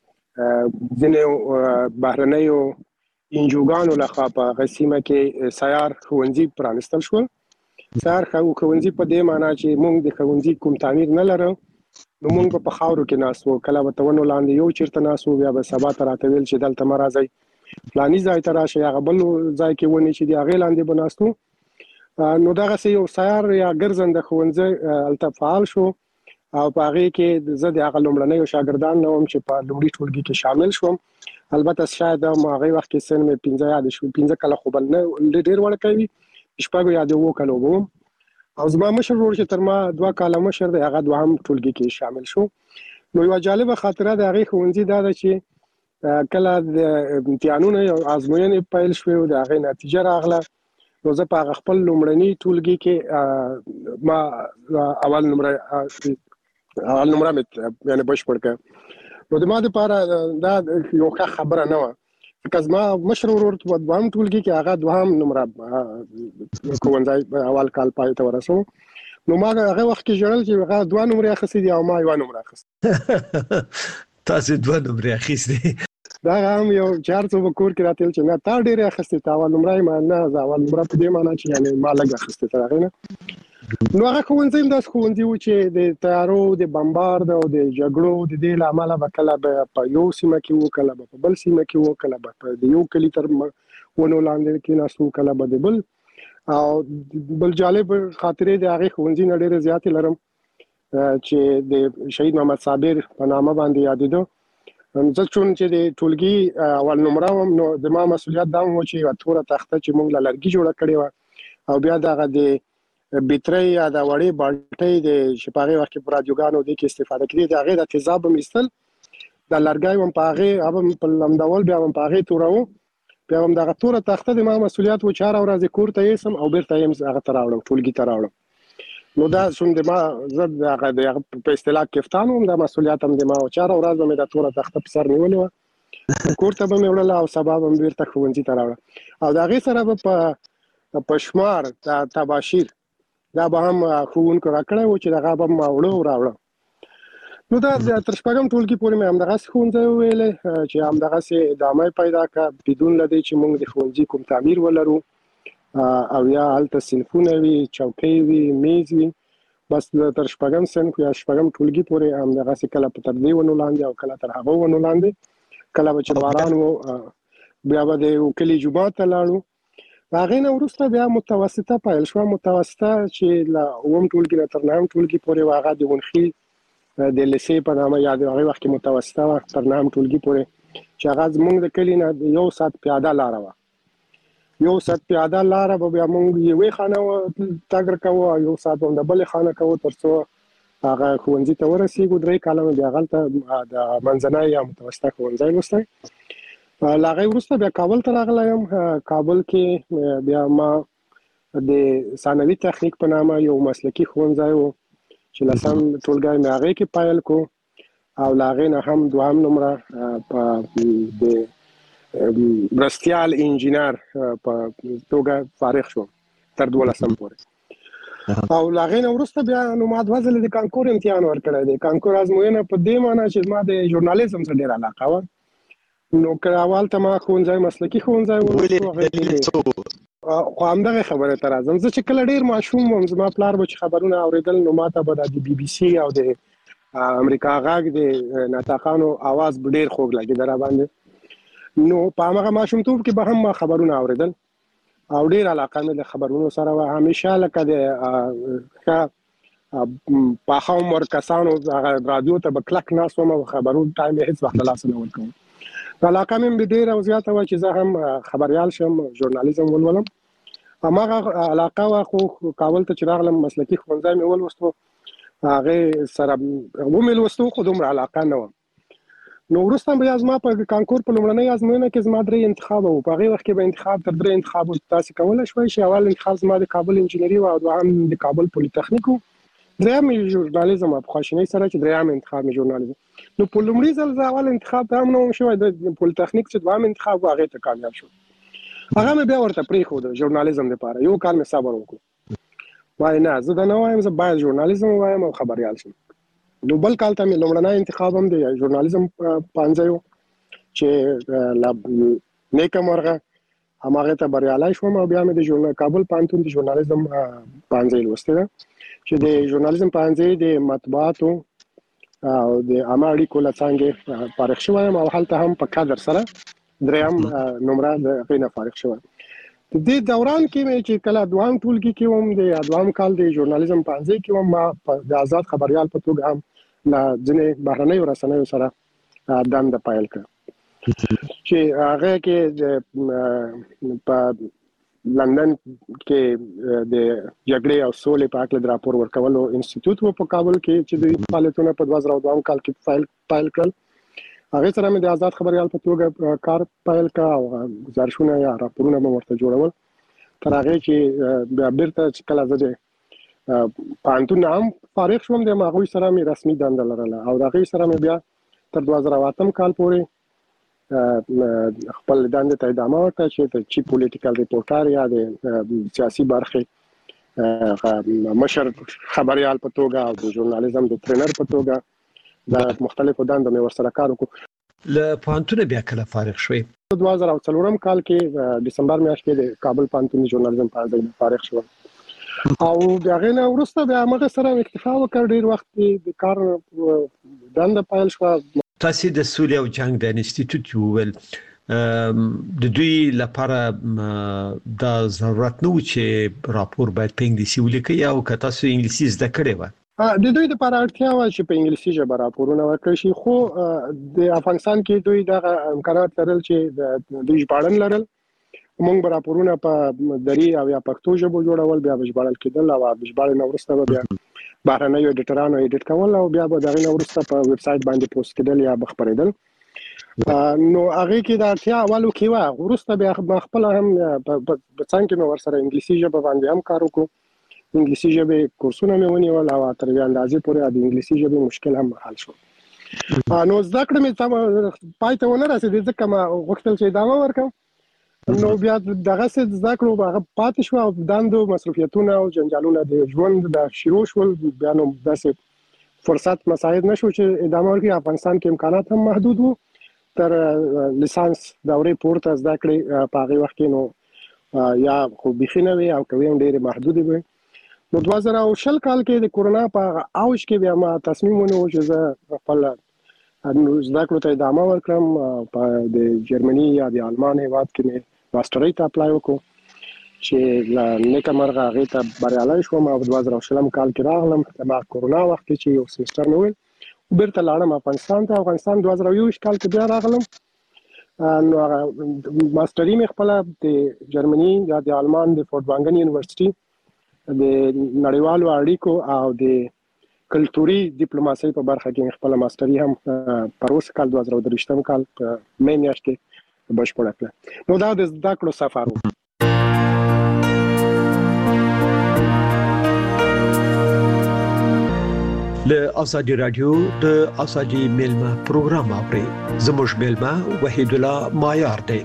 ځینې بهرنیو انجوګانو لخوا په هغه سیمه کې سیار ښوونځي پرانستل شول. سیار ښوونځي په دې معنی چې موږ د ښوونځي کوم تعمیر نه لرو، نو موږ په خاورو کې ناست وو. کله به ونو لاندې یو چېرته ناست وو، بیا به سبا ته راته ویل چې دلته مه راځئ، فلاني ځای ته راشئ، هغه بل ځای کې ونې چې د هغې لاندې به ناست وو. نو دغسې یو سیار یا ګرځنده ښوونځی هلته فعال شو او په هغه کې زه د هغه لومړنۍ شاګردان نوم چې په لومړي ټولګي کې شامل شوم. البته شاید ما هغه وخت کې سن مې پنځه یاد شو پنځه کله خو بل نه ډېر وړ کوي شپږ یا د وو کلو وو او زما مشر ورور چې تر ما دوه کاله مشر دی هغه دوهم ټولګي کې شامل شو. نو یو جالب خاطره د هغه ښوونځي دا ده چې کله د امتحانونو او ازموینې پیل شوې او د هغه نتیجه راغله نو زه په خپل لومړني ټولګي کې ما اول نمبر اول نمبر مې یعنی بشپړ کړ. نو د ما لپاره دا یو ښه خبره نه وه ځکه زما مشر ورور په دوهم ټولګي کې هغه دوهم نمره ښوونځی اول کال پای ته ورسو. نو ما هغه وخت کې ژړل چې هغه دوه نمرې اخیستې دي او ما یوه نمره اخیستې. تاسو دوه نمرې اخیستې؟ دا هم یو چار څو په کور کې راتل چې نه تا ډېرې اخیستې تا اول نمره ما نه زه اول نمره په دې معنا چې یعنې ما لږ اخیستې تر هغې نه. نو هغه ښوونځی هم داسې ښوونځي و چې د تیارو د بمبارد او د جګړو د دې له امله به کله به په یو سیمه کې وو کله به په بل سیمه کې وو کله به په د یو کلي تر ونو لاندې کېناستو کله به د بل. او بل جالب خاطرې د هغې ښوونځي نه ډېرې زیاتې لرم چې د شهید محمد صابر په نامه باندې یادېده. زه چون چې د ټولګي اول نمره وم نو د ما مسؤلیت دا و چې یوه توره تخته چې موږ له لرګي جوړه کړې وه او بیا دغه د بیترۍ یا د وړې بالټۍ د چې په هغې وخت کې په رادیوګانو دې کې استفاده کېدې د هغې د تیزاب هم ایستل د لرګی هم په هغې هغه په لمدول بیا هم په هغې توروو بیا هم دغه توره تخته د ما مسؤلیت و چې هره ورځ کور ته یوسم او بیرته یې هغه ته راوړم ټولګي ته راوړم. نو دا څوم د ما زه د هغه په اصطلاح کفتان وم دا مسؤلیت هم د ما و چې هره ورځ به مې دا توره تخته په سر نیولې وه کور ته به مې وړله او سبا به مې بیرته ښوونځي ته راوړه. او د هغې سره به په شمار د تباشیر دا به هم ښوونکو راکړی و چې دغه به ما وړه او راوړه. نو دا تر شپږم ټولګي پورې مې همدغسې ښوونځی وویلی چې همدغسې ادامه پیدا کړه بدون له دې چې موږ د ښوونځي کوم تعمیر ولرو او یا هلته صنفونه وي چوکۍ وي میز وي بس تر شپږم صنف یا شپږم ټولګي پورې همدغسې کله په تر دې ونو لاندې او کله تر هغو ونو لاندې کله به چې باران و بیا به د یو کلي جومات ته لاړو. هغې نه وروسته بیا متوسطه پیل شوه متوسطه چې له اووم ټولګي نه تر نهم ټولګي پورې و هغه د ونخي د لیسې په نامه یا د هغې وخت کې متوسطه وه تر نهم ټولګي پورې چې هغه زموږ د کلي نه یو ساعت پیاده لاره وه. یو ساعت پیاده لاره به بیا موږ یوې خانه تګ کوو او یو ساعت به هم د بلې خانه کوو تر څو هغه ښوونځي ته ورسېږو. درې کاله مې بیا هغلته د منځنی یا متوسطه ښوونځی لوستی. له هغې وروسته بیا کابل ته راغلی یم. کابل کې بیا ما د ثانوي تخنیک په نامه یو مسلکي ښوونځی و چې لسم ټولګی مې هغې کې پیل کو او له هغې نه هم دوهم نمره په د مرستیال انجینر په توګه فارغ شوم تر دولسم پورې. او له هغې نه وروسته بیا نو ما دوه ځلې د کانکور امتحان ورکړی دی. کانکور ازموینه په دې معنا چې ما د ژورنالیزم سره ډېره علاقه وه نو که اول ته ما ښوونځی مسلکي ښوونځی و خو همدغې خبرې ته راځم. زه چې کله ډېر ماشوم وم زما پلار به چې خبرونه اورېدل نو ما ته به د بي بي سي او د امریکا غږ د ناطقانو اواز به ډېر خوږ لګېده راباندې. نو په همغه ماشومتوب کې به هم ما خبرونه اورېدل او ډېر علاقه مې د خبرونو سره وه. همیشه لکه د ښه پاخه عمر کسانو هغه رادیو ته به کلک ناست وم او خبرونو ټایم یې هېڅ وخت له لاسه نه ورکوم. علاقه مې ډېره او زیاته وه چې زه هم خبریال شم ژورنالیزم ولولم. هماغه علاقه وه خو کابل ته چې راغلم مسلکي ښوونځی مې ولوستو هغې سره ومې لوستو خو دومره علاقه نه وه. نو وروسته بیا زما په کانکور په لومړنۍ ازموینه کې زما درې انتخابه وو. په هغې وخت کې به انتخاب تر درې انتخابو تاسې کولی شوی چې اول انتخاب زما د کابل انجینري وه او دوهم د کابل پولیتخنیک و درېیم مې ژورنالیزم وه په خواشینۍ سره چې درېیم انتخاب مې ژورنالیزم. نو په لومړي ځل زه اول انتخاب ته هم نه وم شوی د پولیتخنیک چې دوهم انتخاب و هغې ته کامیاب شوم. هغه مې بیا ورته پرېښود ژورنالیزم دپاره یو کال مې صبر وکړو. وایي نه زه دا نه وایم زه باید ژورنالیزم ووایم او خبریال شم. نو بل کال ته مې لومړنی انتخاب هم د ژورنالیزم پوهنځی و چې نیکه مرغه هماغې ته بریالی شوم او بیا مې د کابل پوهنتون د ژورنالیزم پوهنځی لوستی ده چې د ژورنالیزم پوهنځی د مطبوعاتو او د عامه اړیکو له څانګې فارغ شوی یم او هلته هم په کادر سره درېیم نمره د هغې نه فارغ شوی. د دې دوران کې مې چې کله دوام ټولګي کې وم د دوام کال د ژورنالیزم پانځي کې وم ما د آزاد خبريال په توګه هم لا ځنې بهرنۍ رسنیو سره دند پایل کړ چې هغه کې په لندن کې د جګړې او سولې په اړه د راپور ورکولو انسټیټیوټ په کابل کې چې د فعالیتونو په دوه زره دوه کال کې فایل فایل کړل هغه سره مې د آزاد خبريال په توګه کار فایل کا او گزارشونه یا راپورونه مې ورته جوړول تر هغه چې بیا بیرته چې کله زه پانتون هم فارغ شوم د ماغوي سره مې رسمي دنده لرله او هغه سره مې بیا تر دوه زره اوه کال پورې خپل دنده ته ادامه ورکړه چې د چیف پولیټیکل ریپورټر یا د سیاسي برخې مشر خبريال په توګه او د ژورنالیزم د ټرینر په توګه د مختلفو دندو مې ورسره کار وکړ. له پانتون بیا کله فارغ شوې؟ دوه زره څلور کال کې دسمبر میاشت کې د کابل پانتون ژورنالیزم پانځي فارغ شوم او هغه نه وروسته بیا موږ سره اکتفا وکړ ډیر وخت د کار دنده پایل شو. تاسو د سولې او جنگ د انسټیټیوټ ویل د دوی لپاره د ضرورت نو چې راپور باید په انګلیسي ولیکي او که تاسو انګلیسي زده کړی و د دوی لپاره اړتیا و چې په انګلیسي ژبه راپورونه ورکړي شي خو د افغانستان کې دوی د امکانات لرل چې د دوی ژباړن لرل موږ به راپورونه په دري او یا پښتو ژبه جوړول بیا ژباړل کېدل او ژباړن ورسته بیا بهرنۍ ایډیټرانو ایډیټ کول او بیا به دغه ورسته په ویب سټ باندې پوسټ کېدل یا بخبرېدل نو هغه کې د اړتیا اولو کې و ورسته بیا خپل هم په څنګه نو ورسره انګلیسي ژبه باندې هم کار وکړو انګلیسي ژبه کورسونه مې ونیول او تر یو اندازې پورې د انګلیسي ژبه مشکل هم حل شو. نو زده کړم چې پای ته ونه رسېدم ځکه ما غوښتل چې ادامه ورکړم نو بیا دغه څه زده کړو هغه پاتې شو او دندو مصروفیتونه او جنجالونه د ژوند د شروع شول بیا نو داسې فرصت مساعد نشو چې ادامه ورکړي. افغانستان کې امکانات هم محدود وو تر لیسانس دورې پورته زده کړې په هغه وخت کې نو یا خو بيخي نه وي او کوي هم ډېر محدود وي. نو دوه زره شل کال کې د کورونا په اوج کې بیا ما تصمیم ونیو چې زه خپل زده کړو ته ادامه ورکړم په د جرمني یا د آلمان هیواد کې ماسترۍ ته اپلای وکړو چې نیکه مرغه هغه ته بریالي شوم او دوه زره شل کال کې راغلم ما کورونا وخت کې چې یو سمستر نو بیرته لاړم افغانستان ته. افغانستان دوه زره یو کال کې بیا راغلم نو ماسترۍ مې خپل د جرمني یا د آلمان د فورټوانګن یونیورسيټي د نړیوالو اړیکو او د کلتوري ډیپلوماسۍ په برخه کې خپل ماسترۍ هم پروس کال دوه زره درې کال په مې میاشت کې بشپړه کړه. نو دا د زده کړو سفر و. له ازادي رادیو د ازادي میلمه پروګرام اوري زموږ میلمه وحید الله مایار دی.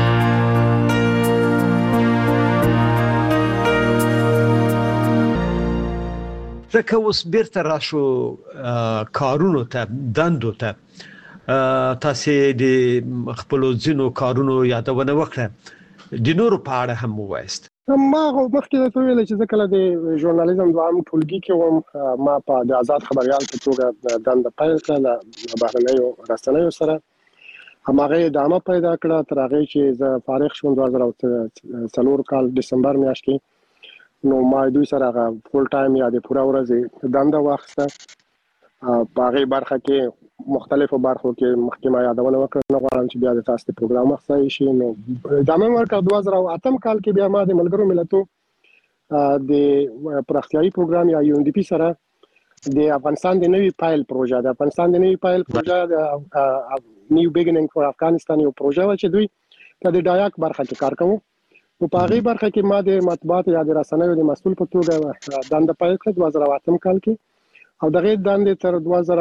زکه اوس بیرته راشو کارونو ته دندو ته تاسو د خپل ځینو کارونو یادونه وکړه د نورو په اړه هم وایست. ما مخکې ته ویل چې ځکه د ژورنالیزم دوام ټولګي کې وم ما په د آزاد خبريال په توګه دنده پیل کړه بهرنیو رسنیو سره همغه ادامه پیدا کړه تر هغه چې زه فارغ شوم دوه زره څلور کال دسمبر میاشت کې نو ما دوی سره فول ټایم یا د پوره ورځ دنده واخسته په هغه برخه کې مختلفو برخو کې محکمه یادونه وکړه نو غواړم چې بیا د تاسو پروګرام مخصوص شي نو ادامه ورکړه. دوه زره اوه کال کې بیا ما د ملګرو ملتونو د پراختیايي پروګرام یا یو ان ډي پی سره د افغانستان د نوي پایل پروژه د افغانستان د نوي پایل پروژه د نیو بیګینینګ فور افغانستان یو پروژه و چې دوی د ډایاک برخه کې کار کوي نو په هغه برخه کې ما د مطبوعات یا د رسنیو د مسؤل په توګه دنده پیل کړه دوه زره اوه کال کې او دغه دنده تر دوه زره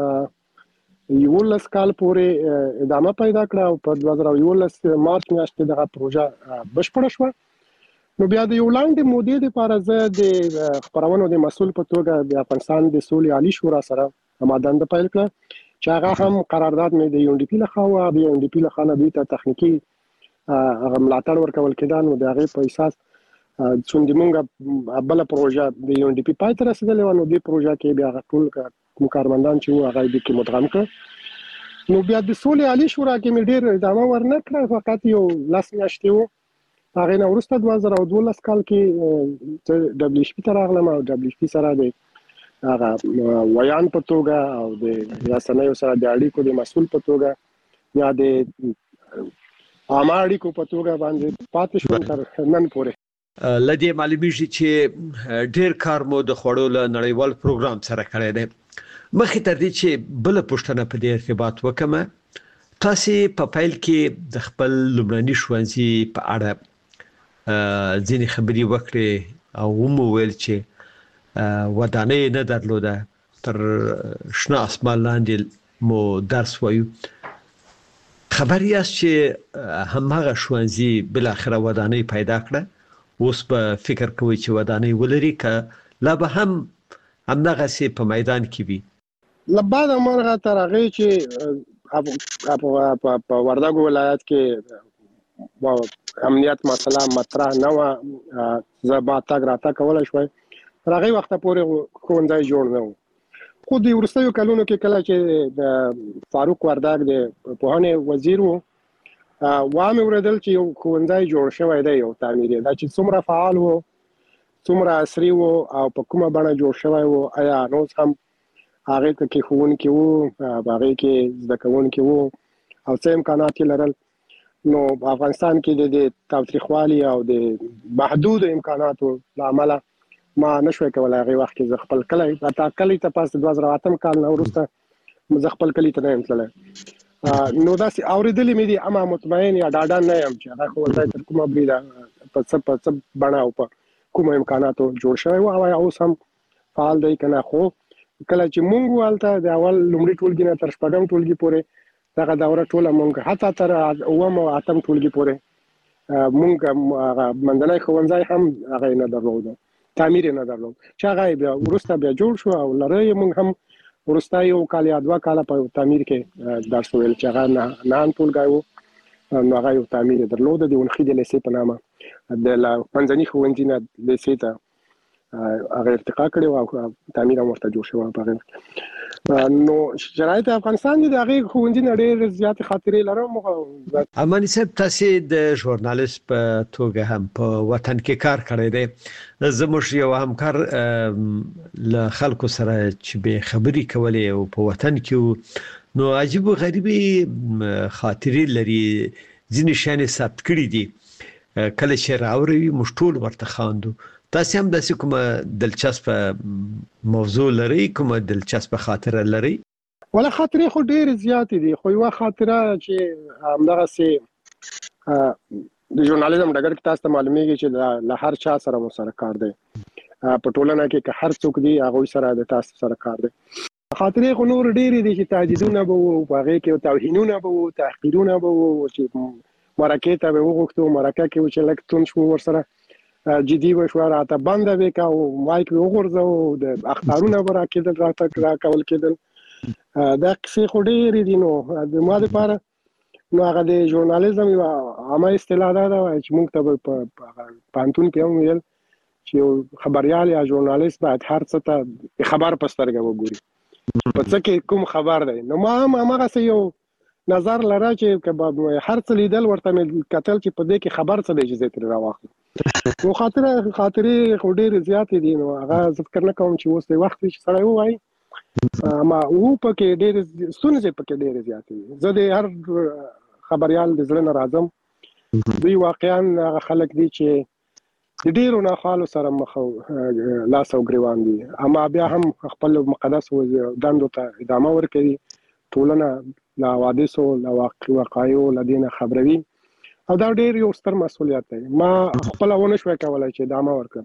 یولس کال پورې ادامه پیدا کړه او په دوه زره یولس مارچ میاشت کې دغه پروژه بشپړه شوه. نو بیا د یو لاندې مودې لپاره زه د خبرونو د مسؤل په توګه د افغانستان د سولې عالی شورا سره ما دنده پیل کړه چې هغه هم قرارداد مې د یو ان ډي پی لخوا او د یو ان ډي پی لخوا نه دوی ته تخنیکی هغه ملاتړ ورکول کېده نو د هغه په اساس څنګه موږ بل پروژه د یو ان ډي پی پای ته رسیدلې و نو د پروژه کې بیا ټول کوم کارمندان چې هغه د کې مدغم کړ نو بیا د سولې عالی شورا کې مې ډېر ادامه ورنکړه فقط یو لاس میاشتې و هغه نه وروسته دوه زره او دولس کال کې دبليو ایچ پی ته راغلم او دبليو ایچ پی سره د هغه ویان په توګه او د رسنیو سره د اړیکو د مسؤل په توګه یا د عامه اړیکو په توګه باندې پاتې شوم تر نن پورې. لدې معلومیږي چې ډېر کار مو د خوړو له نړیوال پروګرام سره کړی دی. مخکې تر دې چې بل پوښتنه په دې ارتباط وکم، تاسو په فایل کې د خپل لومړني ښوونځي په اړه ځینې خبرې وکړې او مو ویل چې ودانۍ نه درلوده، تر شنه اسمان لاندې مو درس وایو. خبر یاست چې هماغه ښوونځي بل اخره ودانۍ پیدا کړه، اوس په فکر کوي چې ودانۍ ولري که لا به هم همدغه سي په میدان کې وي؟ لبعد امرغه تر هغه چې په وردګو ولایت کې امنیت مسله مطرح نه و، زما تاګ راته کولای شوي تر هغه وخت پورې ښوونځی جوړ نه و. خو د وروستیو کلونو کې کله چې د فاروق وردګ د پوهنې وزیر و، وامه ورېدل چې یو ښوونځی جوړ شوی دی، یو تعمیري دا چې څومره فعال و، څومره عصري و او په کومه بڼه جوړ شوی و، آیا نو هم هغه کې ښوونکي وو، هغه کې زده کوونکي وو او څه امکانات لرل. نو په افغانستان کې د تاوتریخوالي او د محدود امکاناتو لامل ما نشوي کولای هغه وخت کې خپل کلی اته کلی ته پاس دوه زره اتم کال نه وروسته مزه خپل کلی ته نه تلل. نو دا سي اوریدلې مې دي اما مطمئن یا ډاډه نه یم چې هغه ولای تر کومه بریده په څه په څه بڼه او په کومه امکاناتو جوړ شوی او اوس هم فعال دی کنه. خو کله چې مونږ والته د اول لومړي ټولګي نه تر شپږم ټولګي پورې دغه دوره ټوله مونږ حتی تر اوم او اتم ټولګي پورې مونږ منځنی ښوونځی هم هغه نه درلود، تعمیر نه درلود چې هغه بیا ورسته بیا جوړ شو او لري مونږ هم ورسته یو کال یا دوه کال په تعمیر کې درس ویل چې هغه نه نه ټولګي وو. نو هغه یو تعمیر درلود د ونخې د لیسې په نامه د منځنی ښوونځي نه لیسې ته هغه ارتقا کړي او تعمیر ورته جوړ شو په هغه. نو شرایط افغانستان د هغه ښوونځي نه ډېر زیات خاطرې لرم. امانی صاحب تاسو د ژورنالیست په توګه هم په وطن کې کار کړی دی، زموږ یو همکار له خلکو سره چې به خبري کولې او په وطن کې نو عجیب او غریبي خاطرې لري، ځینې شانې ثبت کړي دي. کله چې راوړي مشټول ورته خواندو. تاسو هم د کومه دلچسپ موضوع لري، کومه دلچسپ خاطره لري؟ ولا خاطرې خو ډېر زیات دي، خو یو خاطره چې همدغه سي د ژورنالیزم ډګر کې تاسو ته معلومیږي چې له هر چا سره مو سره کار دی، په ټولنه کې که هر څوک دی هغه سره د تاسو سره کار دی. خاطرې خو نور ډېر دي چې تهدیدونه به وو، هغه کې توهینونه به وو، تحقیرونه به وو، چې مرکه ته به وغوښتو مرکه کې چې لکه تون شو ور سره جدي وشو راته بنده وکا او مایک وګورځو د اخبارونه ورکېدل راته راکول کېدل. دا څه خو ډېر دي. نو د ما لپاره نو هغه د ژورنالیزم یو عامه اصطلاح ده چې موږ ته په پانتون کې هم ویل چې خبريال یا ژورنالیست باید هر څه ته خبر پسترګه وګوري، په څه کې کوم خبر دی. نو ما هم هغه څه یو نظر لره چې هر څه لیدل ورته کتل چې په دې کې خبر څه دی چې زه تر راوخم. نو خاطره خاطرې خو ډېر زیات دي. نو هغه ذکر نه کوم چې اوس د وخت چې سره وای ما او په کې ډېر ستونزې په کې ډېر زیات دي. زه د هر خبريال د ځل نه راځم، دوی واقعا هغه خلک دي چې د ډېرو نه خالو سره مخ لاس او ګریوان دي، اما بیا هم خپل مقدس دندو ته ادامه ورکوي، ټولنه لا حوادثو لا واقعیو لدینه خبروي او دا ډېر یو ستر مسؤلیت دی. ما خپل ونه شوي کولای چې ادامه ورکړم،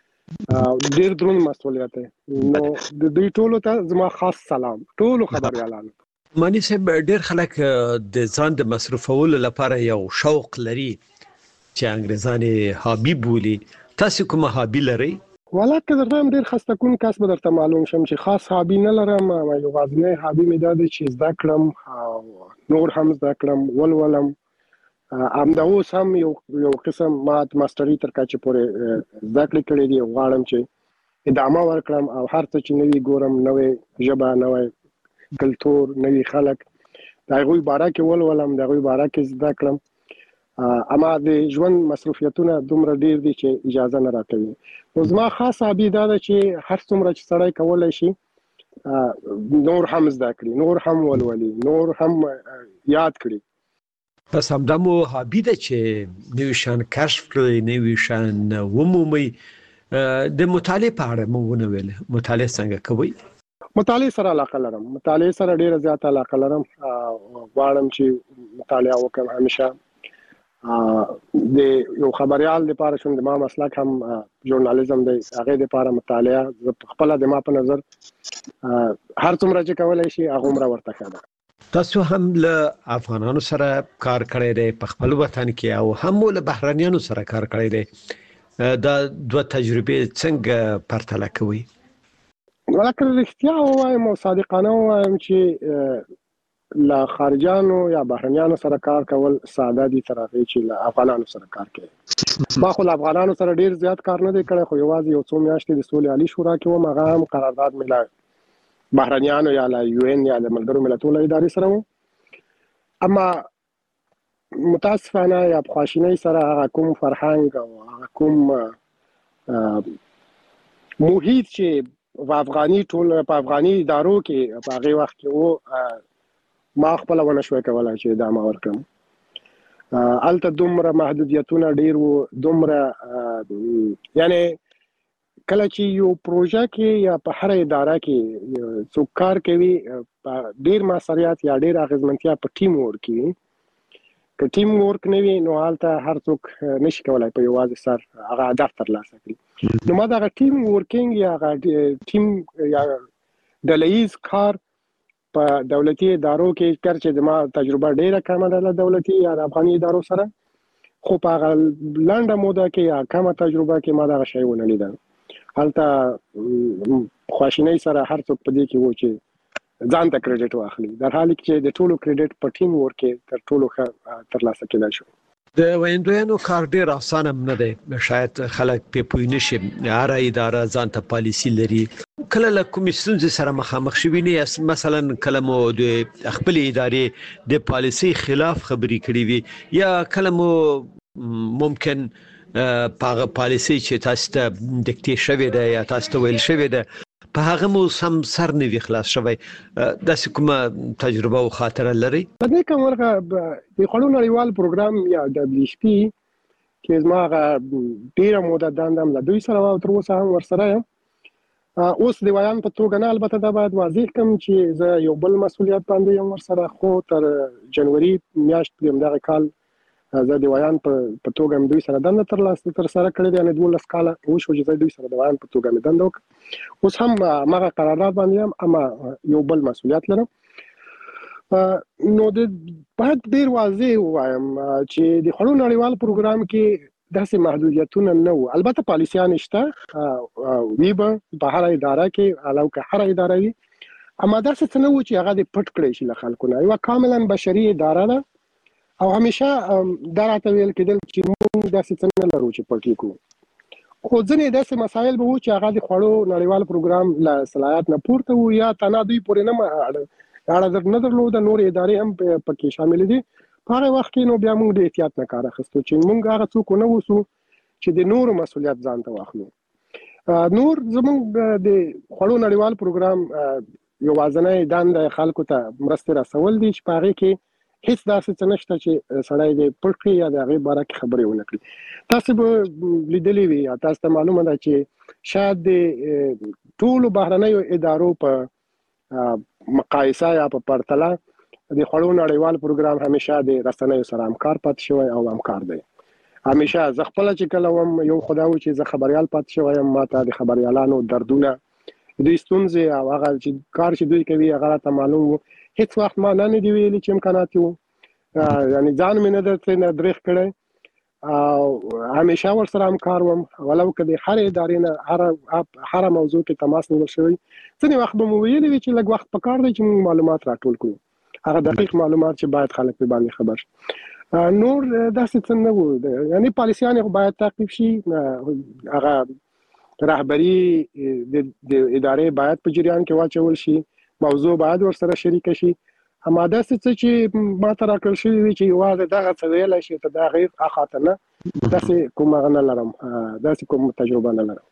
ډېر دروند مسؤلیت دی. نو د دوی ټولو ته زما خاص سلام، ټولو خبريالانو. مانی صاحب ډېر خلک د ځان د مصرفولو لپاره یو شوق لري چې انګريزانه هابي بولي. تاسو کومه هابي لري؟ ولا که درته ډېر خسته کون کس به درته معلوم شم چې خاص هابي نه لرم. یو غاځنه هابي مې دا دی چې زده کړم او نور هم زده کړم ولولم. ام دا اوس هم یو یو قسم مات ماستری تر کچې پورې زده کړې کړې دي. غواړم چې ادامه ورکړم او هر څه چې نوی ګورم، نوې ژبه، نوې کلتور، نوې خلک، دا غوي باره کې ولولم، دا غوي باره کې زده کړم. اما د ژوند مصروفیتونه دومره ډیر دي چې اجازه نه راکوي. نو زما خاص ابي دا ده چې هر څومره چې سړی کولای شي نور هم زده کړي، نور هم ولولي، نور هم یاد کړي. پس همدا مو هابي ده چې نوي شان کشف کړئ، نوي شان ومومئ. د مطالعې په اړه مو ونه ویل، مطالعه څنګه کوئ؟ مطالعه سره علاقه لرم، مطالعه سره ډیره زیاته علاقه لرم. غواړم چې مطالعه وکړم همیشه. د یو خبريال لپاره شوم، د ما مسلک هم ژورنالیزم دی، هغه لپاره مطالعه خپل د ما په نظر هر څومره چې کولای شي هغه عمر ورته کړه. تاسو هم له افغانانو سره کار کړی دی په خپل وطن کې، او هم له بهرانيانو سره کار کړی دی. دا دوه تجربې څنګه پرتله کوي؟ ولکه رښتیا وایم او صادقانه وایم چې له خارجانو یا بهرانيانو سره کار کول ساده دي تر هغه چې له افغانانو سره کار کوي. ما خو له افغانانو سره ډیر زیات کار نه دی کړی، خو یوازې یو څو میاشتې د صلح عالی شورا کې وم، هغه هم قرارداد مې له بهرانيانو یا له یو ان یا د ملګرو ملتونو ادارې سره و. اما متاسفانه یا بخواشینۍ سره هغه کوم فرهنګ او هغه کوم محیط چې په افغاني ټول په افغاني ادارو کې په هغه وخت کې و ما خپل ونه شوي کولای چې دا ما ورکم. الته دومره محدودیتونه ډیر وو، دومره یعنی کله چې یو پروژه کې یا په هر اداره کې څوک کار کوي ډیر مسؤلیت یا ډیر اغیزمنتیا په ټیم ورک وي. که ټیم ورک نه وي نو حالته هر څوک نشي کولای په یوازې سر هغه هدف ترلاسه کړي. نو ما دا ټیم ورکینګ یا ټیم یا ډلهیز کار په دولتي ادارو کې کړ چې د ما تجربه ډیره کمه ده له دولتي یا د افغاني ادارو سره، خو په هغه لنډه موده کې یا کمه تجربه کې ما دا شی ونه لیدل. حالته خواشینۍ سره هر څوک په دې کې و چې ځان ته کریډټ واخلي، در حال کې د ټولو کریډټ په ټیم ورک تر ټولو ښه ترلاسه کېدای شو. د ویندویانو کار ډیر اسانه نه دی، شاید خلک په پوی نشي. هر اداره ځان ته پالیسی لري. کله له کومې ستونزې سره مخامخ شوي نه، مثلا کله مو د خپل ادارې د پالیسی خلاف خبرې کړې وي، یا کله مو ممکن په پالیسی چې تاسو ته دکتې شوی دی یا تاسو ته ویل شوی دی په هغه مو سم سر نه وی خلاص شوی. داسې کومه تجربه او خاطره لري؟ په دې کوم ورغه د خړو نړیوال پروګرام یا دبليو ایچ پی کې زما ډیره موده داندم له دوی سره او تر اوسه هم ورسره یم. اوس د ویان په توګه نه، البته دا باید واضح کوم چې زه یو بل مسولیت باندې یم ورسره، خو تر جنوري میاشت د دغه کال زه د ویان په توګه دوی سره دنده ترلاسه تر سره کړې ده. یعنې دولس کاله وشو چې زه دوی سره د ویان په توګه مې دنده وکړه. اوس هم مغه قرارداد باندې یم، اما یو بل مسولیت لرم. نو د باید ډیر واضح وایم چې د خړو نړیوال پروګرام کې داسې محدودیتونه نه وو. البته پالیسیان شته وی به په هر اداره کې، علاوه که هر اداره وي، اما داسې څه نه وو چې هغه د پټ کړی شي له خلکو نه. یوه کاملا بشري اداره ده او همیشه دا راته ویل کېدل چې موږ داسې څه نه لرو چې پټ کړو. خو ځینې داسې مسایل به وو چې هغه د خوړو نړیوال پروګرام له صلاحیت نه پورته وو یا تنها دوی پورې نه اړه نه درلوده، نور ادارې هم پکې شامل دي. په هغه وخت کې نو بیا موږ د احتیاط نه کار اخیستو چې موږ هغه څوک نه ووسو چې د نورو مسؤلیت ځان ته واخلو. نور زموږ د خوړو نړیوال پروګرام یوازینۍ دنده خلکو ته مرستې رسول دي چې په هغې کې هیڅ داسې څه نشته چې سړی د پټ کړي یا د هغې باره کې خبرې ونه کړي. تاسو به لیدلې وي یا تاسو ته معلومه ده چې شاید د ټولو بهرنیو ادارو په مقایسه یا په پرتله د خوړو نړیوال پروګرام همیشه د رسنیو سره همکار پاتې شوی او همکار دی. همیشه زه خپله چې کله وم یو خو دا و چې زه خبریال پاتې شوی یم، ما ته د خبریالانو دردونه، دوی ستونزې او هغه چې کار چې دوی کوي هغه راته معلوم و. هیڅ وخت ما نه دي ویلي چې امکانات وو، یعنی ځان مې نه درته نه درېخ کړی او همیشه ورسره همکار وم. ولو که د هر ادارې نه هر هر موضوع کې تماس نیول شوی، ځینې وخت به مو ویلي وي چې لږ وخت پکار دی چې موږ معلومات راټول کړو، هغه دقیق معلومات چې باید خلک په باندې خبر شي. نور داسې څه نه وو، یعنی پالیسیان باید تعقیب شي، هغه رهبری د ادارې باید په جریان کې واچول شي، موضوع باید ورسره شریک شي، اماده څه چې ما تر کړ شي چې یوازې دغه څه ویل شي ته دا غیر اخاطه نه داسې کوم غنه لرم داسې کوم تجربه نه لرم.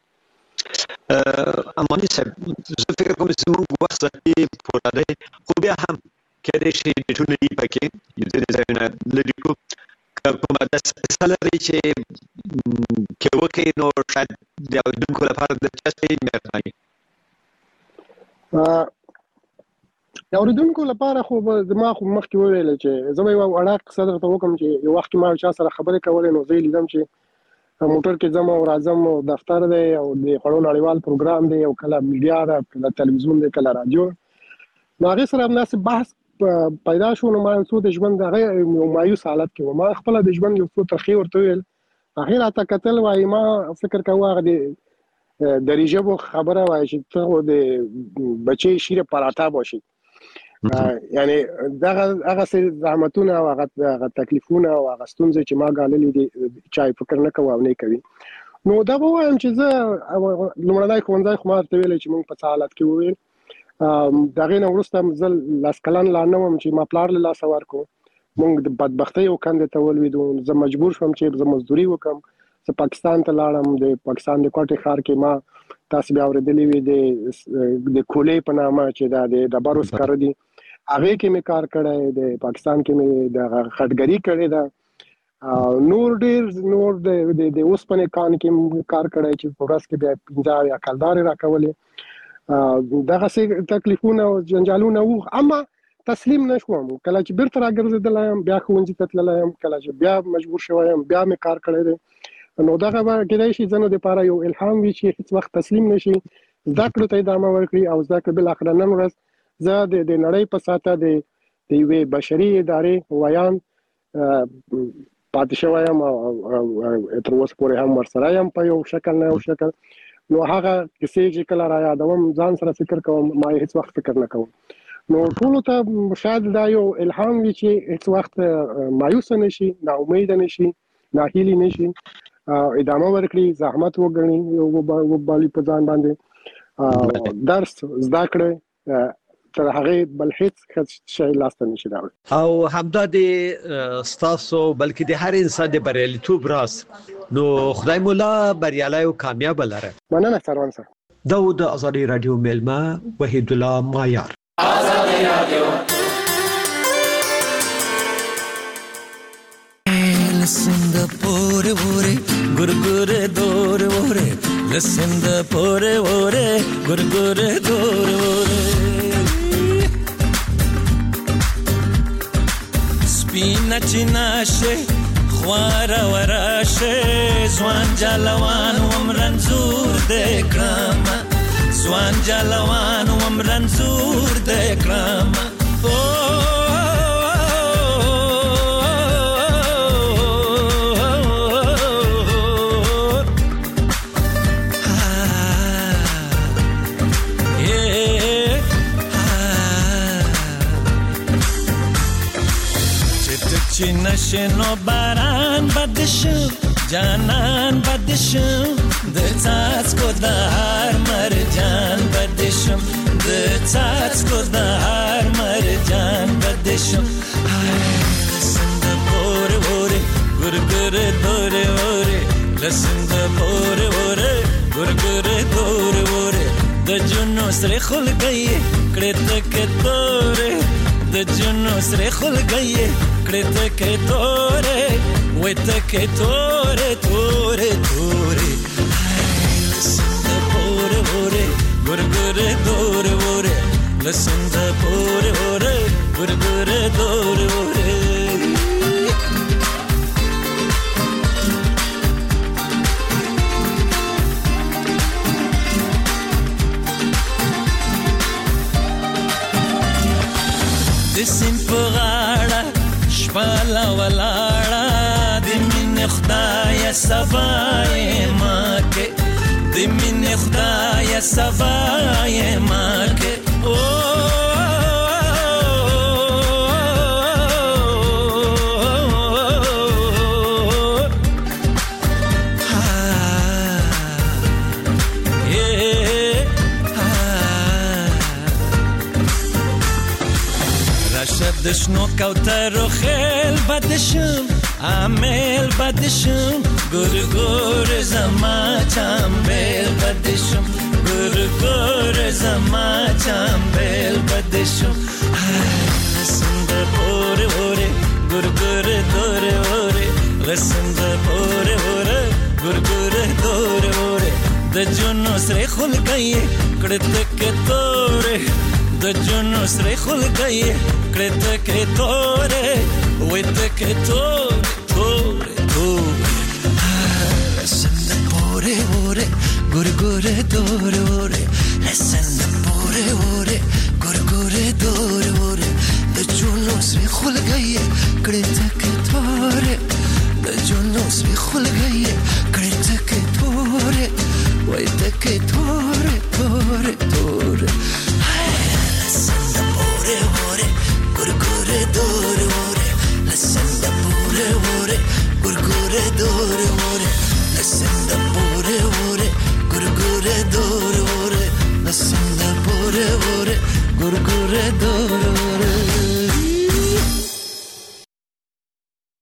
امانی صاحب زه فکر کوم چې موږ وخت کې پوره دی خو بیا هم کله چې د ټولنې پکې د ځایونه لري کو کومه د سلري چې کې وکي نو شاید د اوریدونکو لپاره د چاسي مهرباني د اوریدونکو لپاره خو زما خو مخکې وویل چې زه یو اړه صدر ته وکم چې یو وخت ما چا سره خبرې کولې نو زه لیدم چې موټر کې زما او راځم دفتر دی او د خړو نړیوال پروګرام دی او کله میډیا دا کله تلویزیون دی کله رادیو نو هغه سره مناسب بحث پیدا شو نو ما څو د ژوند دغه یو مایوس حالت کې ما خپل د ژوند یو څو ترخی ورته ویل اخر اته کتل وای ما فکر کوم هغه د دریجه خبره وای چې ته د بچي شیره پراټا باشي یعنی دغه هغه زحمتونه او هغه تکلیفونه او هغه ستونزې چې ما غاللې دي چای فکر نه کوم او نه کوي نو دا وایم چې زه لومړنۍ خوندای خو ما ته ویل چې موږ په حالت کې وویل دغه نو ورسته مزل لاس کلن لا نوم چې ما پلار له لاس ورکو موږ د بدبختی او کاندې ته ولویدو زه مجبور شوم چې زه مزدوري وکم زه پاکستان ته لاړم د پاکستان د کوټې ښار کې ما تاسو بیا اورېدلې وي د د کولې په نامه چې دا د دبرو سکر دي هغه کې مې کار کړی د پاکستان کې مې د خټګری کړی دا نور ډیر نور د د اوسپنې کان کې کار کړی چې په ورځ کې بیا پنځه یا کلدارې راکولې دغه څه تکلیفونه او جنجالونه وو اما تسلیم نشوم کله چې بیرته راګرځیدلم بیا ښوونځي ته تللم کله چې بیا مجبور شوم بیا مې کار کړی دی نو دغه کېدای شي زنه د لپاره یو الهام وي چې هیڅ وخت تسلیم نشي زده کړو ته ادامه ورکړي او زده کړو بل اخر نن ورځ زه د نړۍ په ساته د د یوې بشري ادارې ویان پاتې شوم او تر اوسه پورې هم ورسره یم په یو شکل نه یو شکل نو هغه کیسې چې کله را یادوم ځان سره فکر کوم ما هیڅ وخت فکر نه کوم نو ټول ته شاید دا یو الهام وي چې هیڅ وخت مایوس نشي نا امید نشي ناهیلي نشي ادامه ورکړي زحمت وګڼي یو وبالي په ځان باندې درس زده کړئ تر هغه بل هیڅ شی لاسته نشي راوړي او همدا د ستاسو بلکې د هر انسان د بریالیتوب راز نو خدای مولا بریالی او کامیاب لره مننه سروان صاحب دا د ازادي رادیو میلمه وحید الله مایار ازادي رادیو listen the pore pore gurgure dore ore listen the pore pore gurgure dore ore spina chinashe khwara warashe zwan jalawan umranzur de krama zwan jalawan umranzur de krama oh نشنو باران بدشو جانان بدشو د څاڅکو د هر مرجان بدشو د څاڅکو د هر مرجان بدشو لسند پور وره ګرګر دور وره لسند پور وره ګرګر دور وره د جنو سره خل گئی کړه تک تور د جنو سره خل گئی کړه کې تورې وې ته کې تورې تورې تورې لسند پور وره ګرګر دور وره لسند پور وره ګرګر دور وره د سین په غاړه شپاله ولاړه د مینې خدای سبای ماکه د مینې خدای سبای ماکه او کوتر خیل بدشم عامل بدشم گر گر زما چامبل بدشم گر گر زما چامبل بدشم لسند پوره پوره گر گر دوره دوره لسند پوره پوره گر گر دوره دوره د جنو سره خل گئی کړه کې توره د جنو سره خل گئی کړه کې توره وې ته کې توره توره توره لسند پوره پوره گر گر دوره دوره لسند پوره پوره گر گر دوره دوره د جنو سره خل گئی کړه کې توره د جنو سره خل گئی کړه کې توره وای تکه توره توره توره لسند پوره پوره گر گر دوره دوره لسند